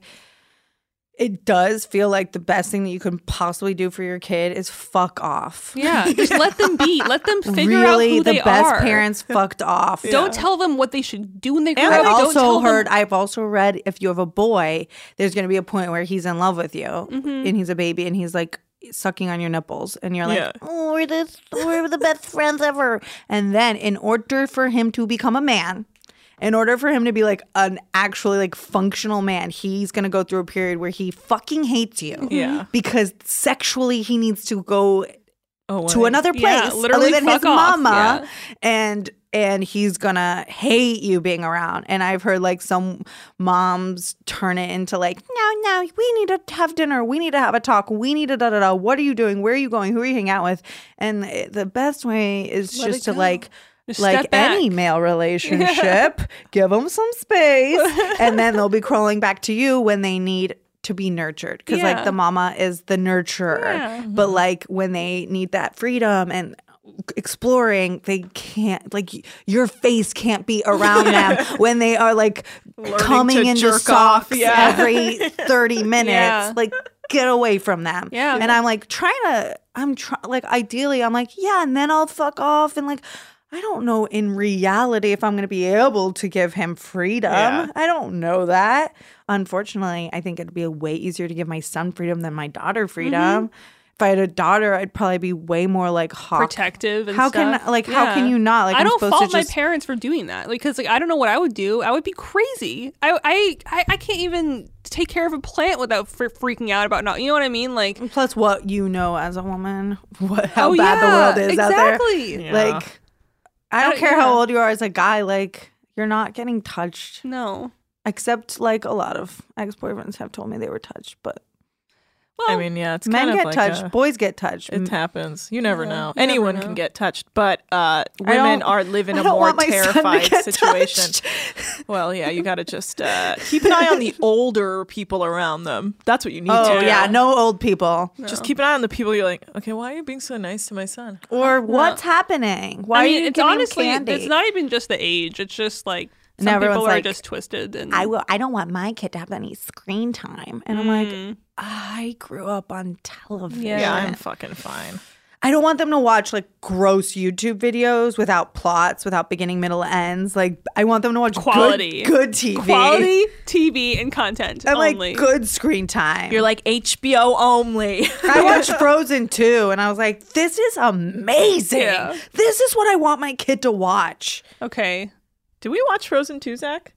it does feel like the best thing that you can possibly do for your kid is fuck off. Yeah, just let them be. Let them figure out really, who they are. the best parents fucked off. Don't tell them what they should do when they grow up. I've also read, if you have a boy, there's going to be a point where he's in love with you, and he's a baby, and he's like sucking on your nipples, and you're like, oh, we're the best friends ever. And then in order for him to become a man, in order for him to be like an actually like functional man, he's going to go through a period where he fucking hates you. Yeah. Because sexually he needs to go to another place literally other than his off. mama. And he's going to hate you being around. And I've heard like some moms turn it into like, no, we need to have dinner. We need to have a talk. We need to da-da-da. What are you doing? Where are you going? Who are you hanging out with? And the best way is just to like any male relationship, give them some space, and then they'll be crawling back to you when they need to be nurtured. Because like the mama is the nurturer, but like when they need that freedom and exploring, they can't, like your face can't be around them when they are like coming into socks every 30 minutes. Like get away from them. And I'm like ideally I'm like, and then I'll fuck off, and like I don't know in reality if I'm going to be able to give him freedom. I don't know that. Unfortunately, I think it'd be way easier to give my son freedom than my daughter freedom. If I had a daughter, I'd probably be way more like protective and how stuff. How can you not? Like I don't fault my parents for doing that, because like I don't know what I would do. I would be crazy. I can't even take care of a plant without freaking out about not. You know what I mean? Like plus what you know as a woman, how bad the world is out there. Exactly. Like I don't care how old you are as a guy. Like you're not getting touched. No. Except like a lot of ex-boyfriends have told me they were touched, but. Well, I mean, it's men kind of get like touched, boys get touched. It happens. You never know. Anyone can get touched, but women live in a more terrified situation. Well, yeah, you got to just keep an eye on the older people around them. That's what you need to do. Yeah, no old people. No. Just keep an eye on the people you're like, okay, why are you being so nice to my son? Or what's happening? Why are you giving honestly, candy? It's not even just the age. It's just like some people are just twisted. And I don't want my kid to have any screen time. And I'm like, I grew up on television. Yeah, I'm fucking fine. I don't want them to watch like gross YouTube videos without plots, without beginning, middle, ends. Like I want them to watch quality, good TV, quality TV and content, and only. Like good screen time. You're like HBO only. I watched Frozen 2, and I was like, this is amazing. Yeah. This is what I want my kid to watch. Okay. Did we watch Frozen 2, Zach?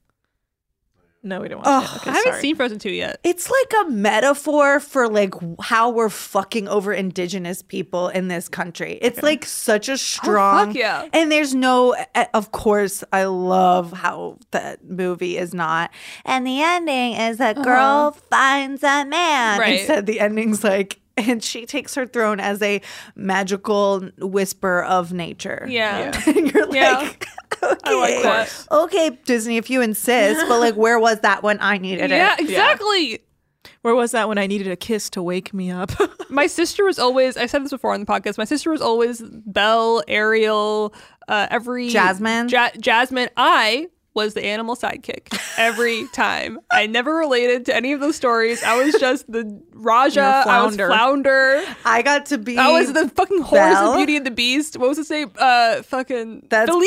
No, we didn't watch it. Okay, I haven't seen Frozen 2 yet. It's like a metaphor for like how we're fucking over indigenous people in this country. It's like such a strong. Fuck yeah. And there's no, of course, I love how that movie is not. And the ending is a girl finds a man. Right. Instead, the ending's like, and she takes her throne as a magical whisper of nature. Yeah. And you're like, okay. I like that. Okay, Disney, if you insist, but like, where was that when I needed it? Yeah, exactly. Yeah. Where was that when I needed a kiss to wake me up? My sister was always, I said this before on the podcast, my sister was always Belle, Ariel, Jasmine. Jasmine. I was the animal sidekick every time. I never related to any of those stories. I was just the Raja. I was Flounder. I got to be. I was the fucking horse of Beauty and the Beast. What was his name? Philippe.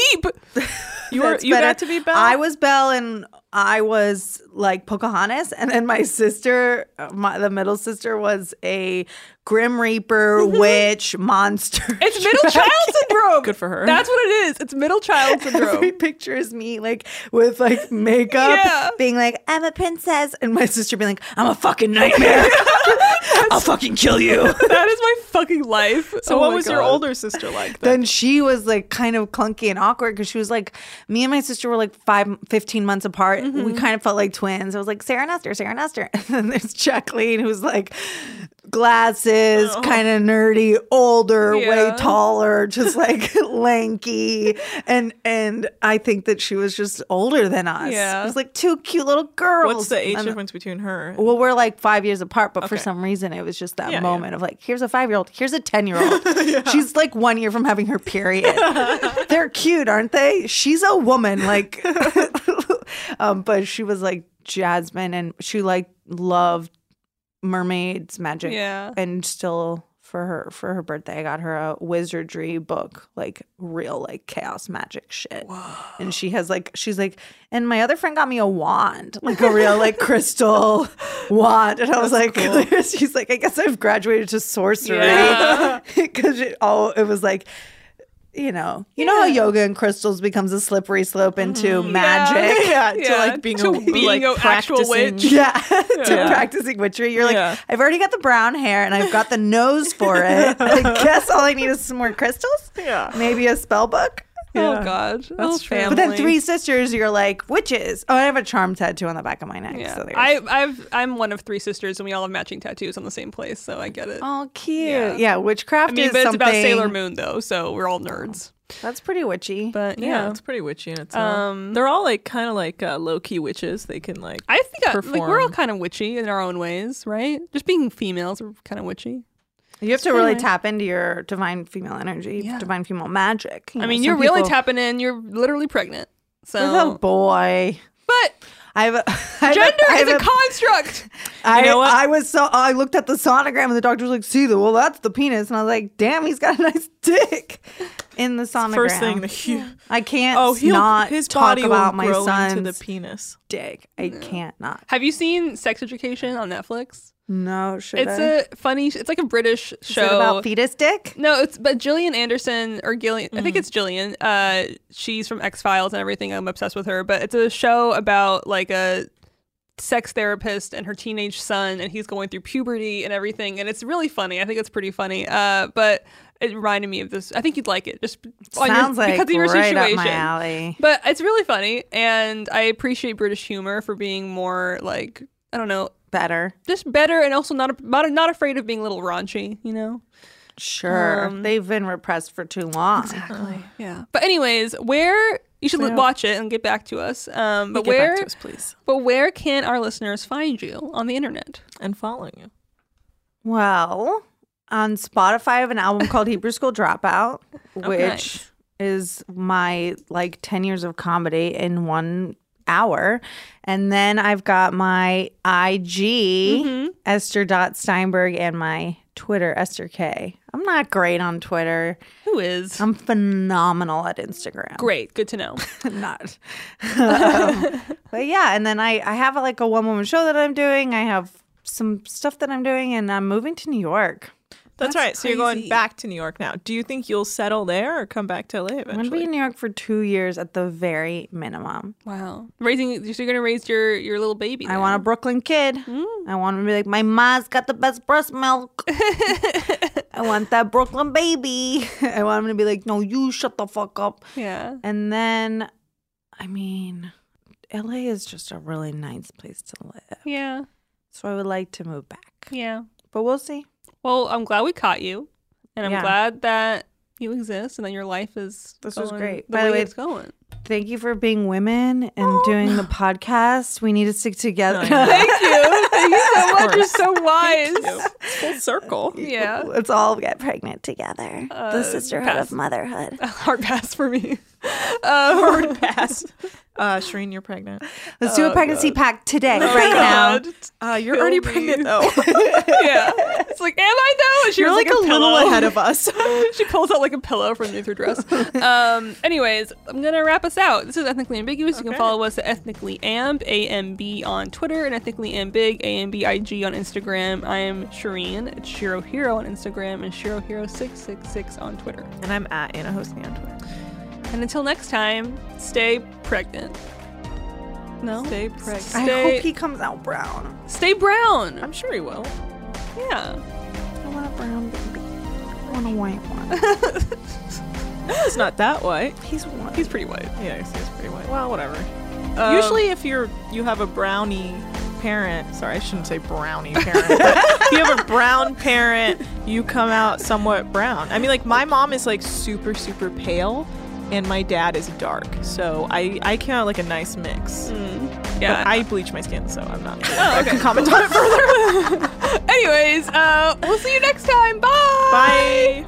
You got to be Belle. I was Belle, and I was like Pocahontas, and then my sister, the middle sister, was a Grim Reaper, witch, monster. It's middle child syndrome. Good for her. That's what it is. It's middle child syndrome. Every picture is me like with like makeup, being like, I'm a princess, and my sister being like, I'm a fucking nightmare. I'll fucking kill you. That is my fucking life. So what was your older sister like then she was like kind of clunky and awkward because she was like, me and my sister were like 15 months apart. We kind of felt like twins. I was like, Sarah Nestor. And then there's Jacqueline, who's like glasses, kind of nerdy, older, way taller, just like lanky. And I think that she was just older than us. It was like two cute little girls. What's the age difference between her? Well, we're like 5 years apart, but for some reason it was just that moment of like, here's a 5-year-old, here's a 10-year-old. She's like 1 year from having her period. They're cute, aren't they? She's a woman, like, but she was like Jasmine, and she like loved mermaids, magic, and still for her birthday I got her a wizardry book, like real like chaos magic shit. Whoa. And she's like, and my other friend got me a wand, like a real like crystal wand, and I was like, cool. She's like, I guess I've graduated to sorcery because it was like, you know how yoga and crystals becomes a slippery slope into magic, to like being a actual witch, to practicing witchery. You're like, I've already got the brown hair and I've got the nose for it. I guess all I need is some more crystals, maybe a spell book. Oh God, that's true. But then three sisters, you're like witches. Oh, I have a charm tattoo on the back of my neck. Yeah. So I'm one of three sisters, and we all have matching tattoos on the same place, so I get it. Oh, cute. Yeah, witchcraft is but it's something. about Sailor Moon though, so we're all nerds. That's pretty witchy. But it's pretty witchy in itself. They're all like kind of like low key witches. They can like I think perform. like we're all kind of witchy in our own ways, right? Just being females, we're kind of witchy. You have to really tap into your divine female energy, divine female magic. I mean, you're really tapping in. You're literally pregnant. So with a boy. But gender is a construct. You know what? I looked at the sonogram and the doctor was like, see, well, that's the penis. And I was like, damn, he's got a nice dick in the sonogram. First thing, I can't not his talk body about will my grow son's into the penis. Dick. I can't not. Have you seen Sex Education on Netflix? No, It's like a British show. Is it about fetus dick? No, but Gillian Anderson or Gillian, I think it's Gillian. She's from X-Files and everything. I'm obsessed with her. But it's a show about like a sex therapist and her teenage son, and he's going through puberty and everything. And it's really funny. I think it's pretty funny. But it reminded me of this. I think you'd like it. Just sounds like because of your right situation. Up my alley. But it's really funny, and I appreciate British humor for being more like, I don't know, just better, and also not afraid of being a little raunchy, you know. Sure, they've been repressed for too long. Exactly. Yeah. But anyways, where you should watch it and get back to us. But get back to us, please. But where can our listeners find you on the internet and follow you? Well, on Spotify, I have an album called Hebrew School Dropout, which is my like 10 years of comedy in 1 hour. And then I've got my IG, Esther.Steinberg, and my Twitter, Esther K. I'm not great on Twitter. Who is? I'm phenomenal at Instagram. Great. Good to know. Not. But yeah, and then I have like a one-woman show that I'm doing. I have some stuff that I'm doing, and I'm moving to New York. That's right. So you're going back to New York now. Do you think you'll settle there or come back to LA eventually? I'm going to be in New York for 2 years at the very minimum. Wow. So you're going to raise your little baby there. I want a Brooklyn kid. I want him to be like, my mom's got the best breast milk. I want that Brooklyn baby. I want him to be like, no, you shut the fuck up. Yeah. And then, I mean, LA is just a really nice place to live. Yeah. So I would like to move back. Yeah. But we'll see. Well, I'm glad we caught you, and I'm glad that you exist and that your life is this was great. By the way, it's going. Thank you for being women and doing the podcast. We need to stick together. Thank you. Thank you so much. You're so wise. It's full circle. Yeah. Let's all get pregnant together. The sisterhood of motherhood. Hard pass for me. Hard pass. Shireen, you're pregnant. Let's do a pregnancy pack today, right now. You're already pregnant, though. Yeah. It's like, am I, though? And you're like a little ahead of us. She pulls out like a pillow from underneath her dress. Anyways, I'm going to wrap us out. This is Ethnically Ambiguous. You can follow us at Ethnically Amb, A-M-B on Twitter, and Ethnically Ambig, A-M-B-I-G on Instagram. I am Shireen. It's Shiro Hero on Instagram and Shiro Hero 666 on Twitter. And I'm at Anna Hosni on Twitter. And until next time, stay pregnant. No? Stay pregnant. I hope he comes out brown. Stay brown. I'm sure he will. Yeah. I want a brown baby. I want a white one. He's not that white. He's white. He's pretty white. Yeah, he's pretty white. Well, whatever. Usually if you have a brownie parent, sorry, I shouldn't say brownie parent, but if you have a brown parent, you come out somewhat brown. I mean, like, my mom is like super, super pale, and my dad is dark. So I came out like a nice mix. Yeah. But I bleach my skin, so I'm not sure I can comment on it further. Anyways, we'll see you next time. Bye! Bye!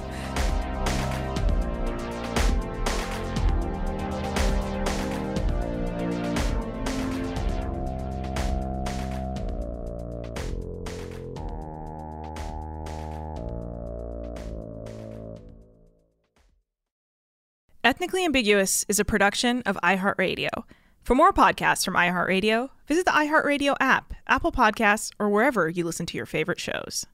Ethnically Ambiguous is a production of iHeartRadio. For more podcasts from iHeartRadio, visit the iHeartRadio app, Apple Podcasts, or wherever you listen to your favorite shows.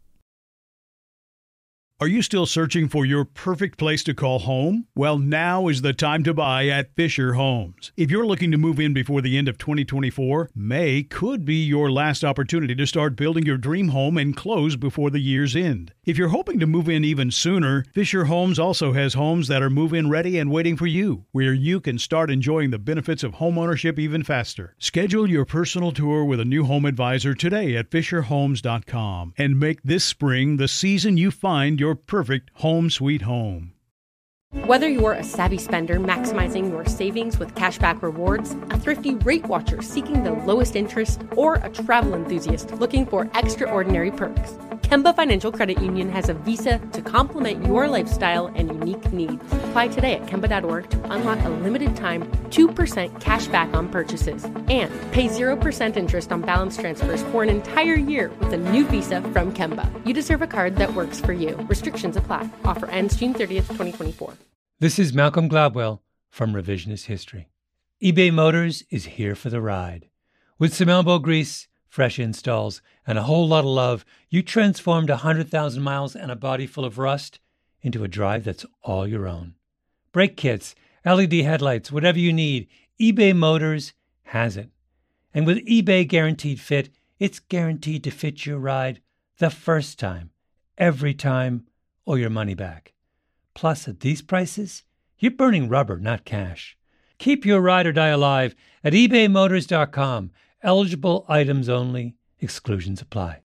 Are you still searching for your perfect place to call home? Well, now is the time to buy at Fisher Homes. If you're looking to move in before the end of 2024, May could be your last opportunity to start building your dream home and close before the year's end. If you're hoping to move in even sooner, Fisher Homes also has homes that are move-in ready and waiting for you, where you can start enjoying the benefits of homeownership even faster. Schedule your personal tour with a new home advisor today at FisherHomes.com and make this spring the season you find your perfect home sweet home. Whether you're a savvy spender maximizing your savings with cashback rewards, a thrifty rate watcher seeking the lowest interest, or a travel enthusiast looking for extraordinary perks, Kemba Financial Credit Union has a visa to complement your lifestyle and unique needs. Apply today at Kemba.org to unlock a limited time 2% cash back on purchases and pay 0% interest on balance transfers for an entire year with a new visa from Kemba. You deserve a card that works for you. Restrictions apply. Offer ends June 30th, 2024. This is Malcolm Gladwell from Revisionist History. eBay Motors is here for the ride. With some elbow grease, fresh installs, and a whole lot of love, you transformed 100,000 miles and a body full of rust into a drive that's all your own. Brake kits, LED headlights, whatever you need, eBay Motors has it. And with eBay Guaranteed Fit, it's guaranteed to fit your ride the first time, every time, or your money back. Plus, at these prices, you're burning rubber, not cash. Keep your ride or die alive at ebaymotors.com. Eligible items only. Exclusions apply.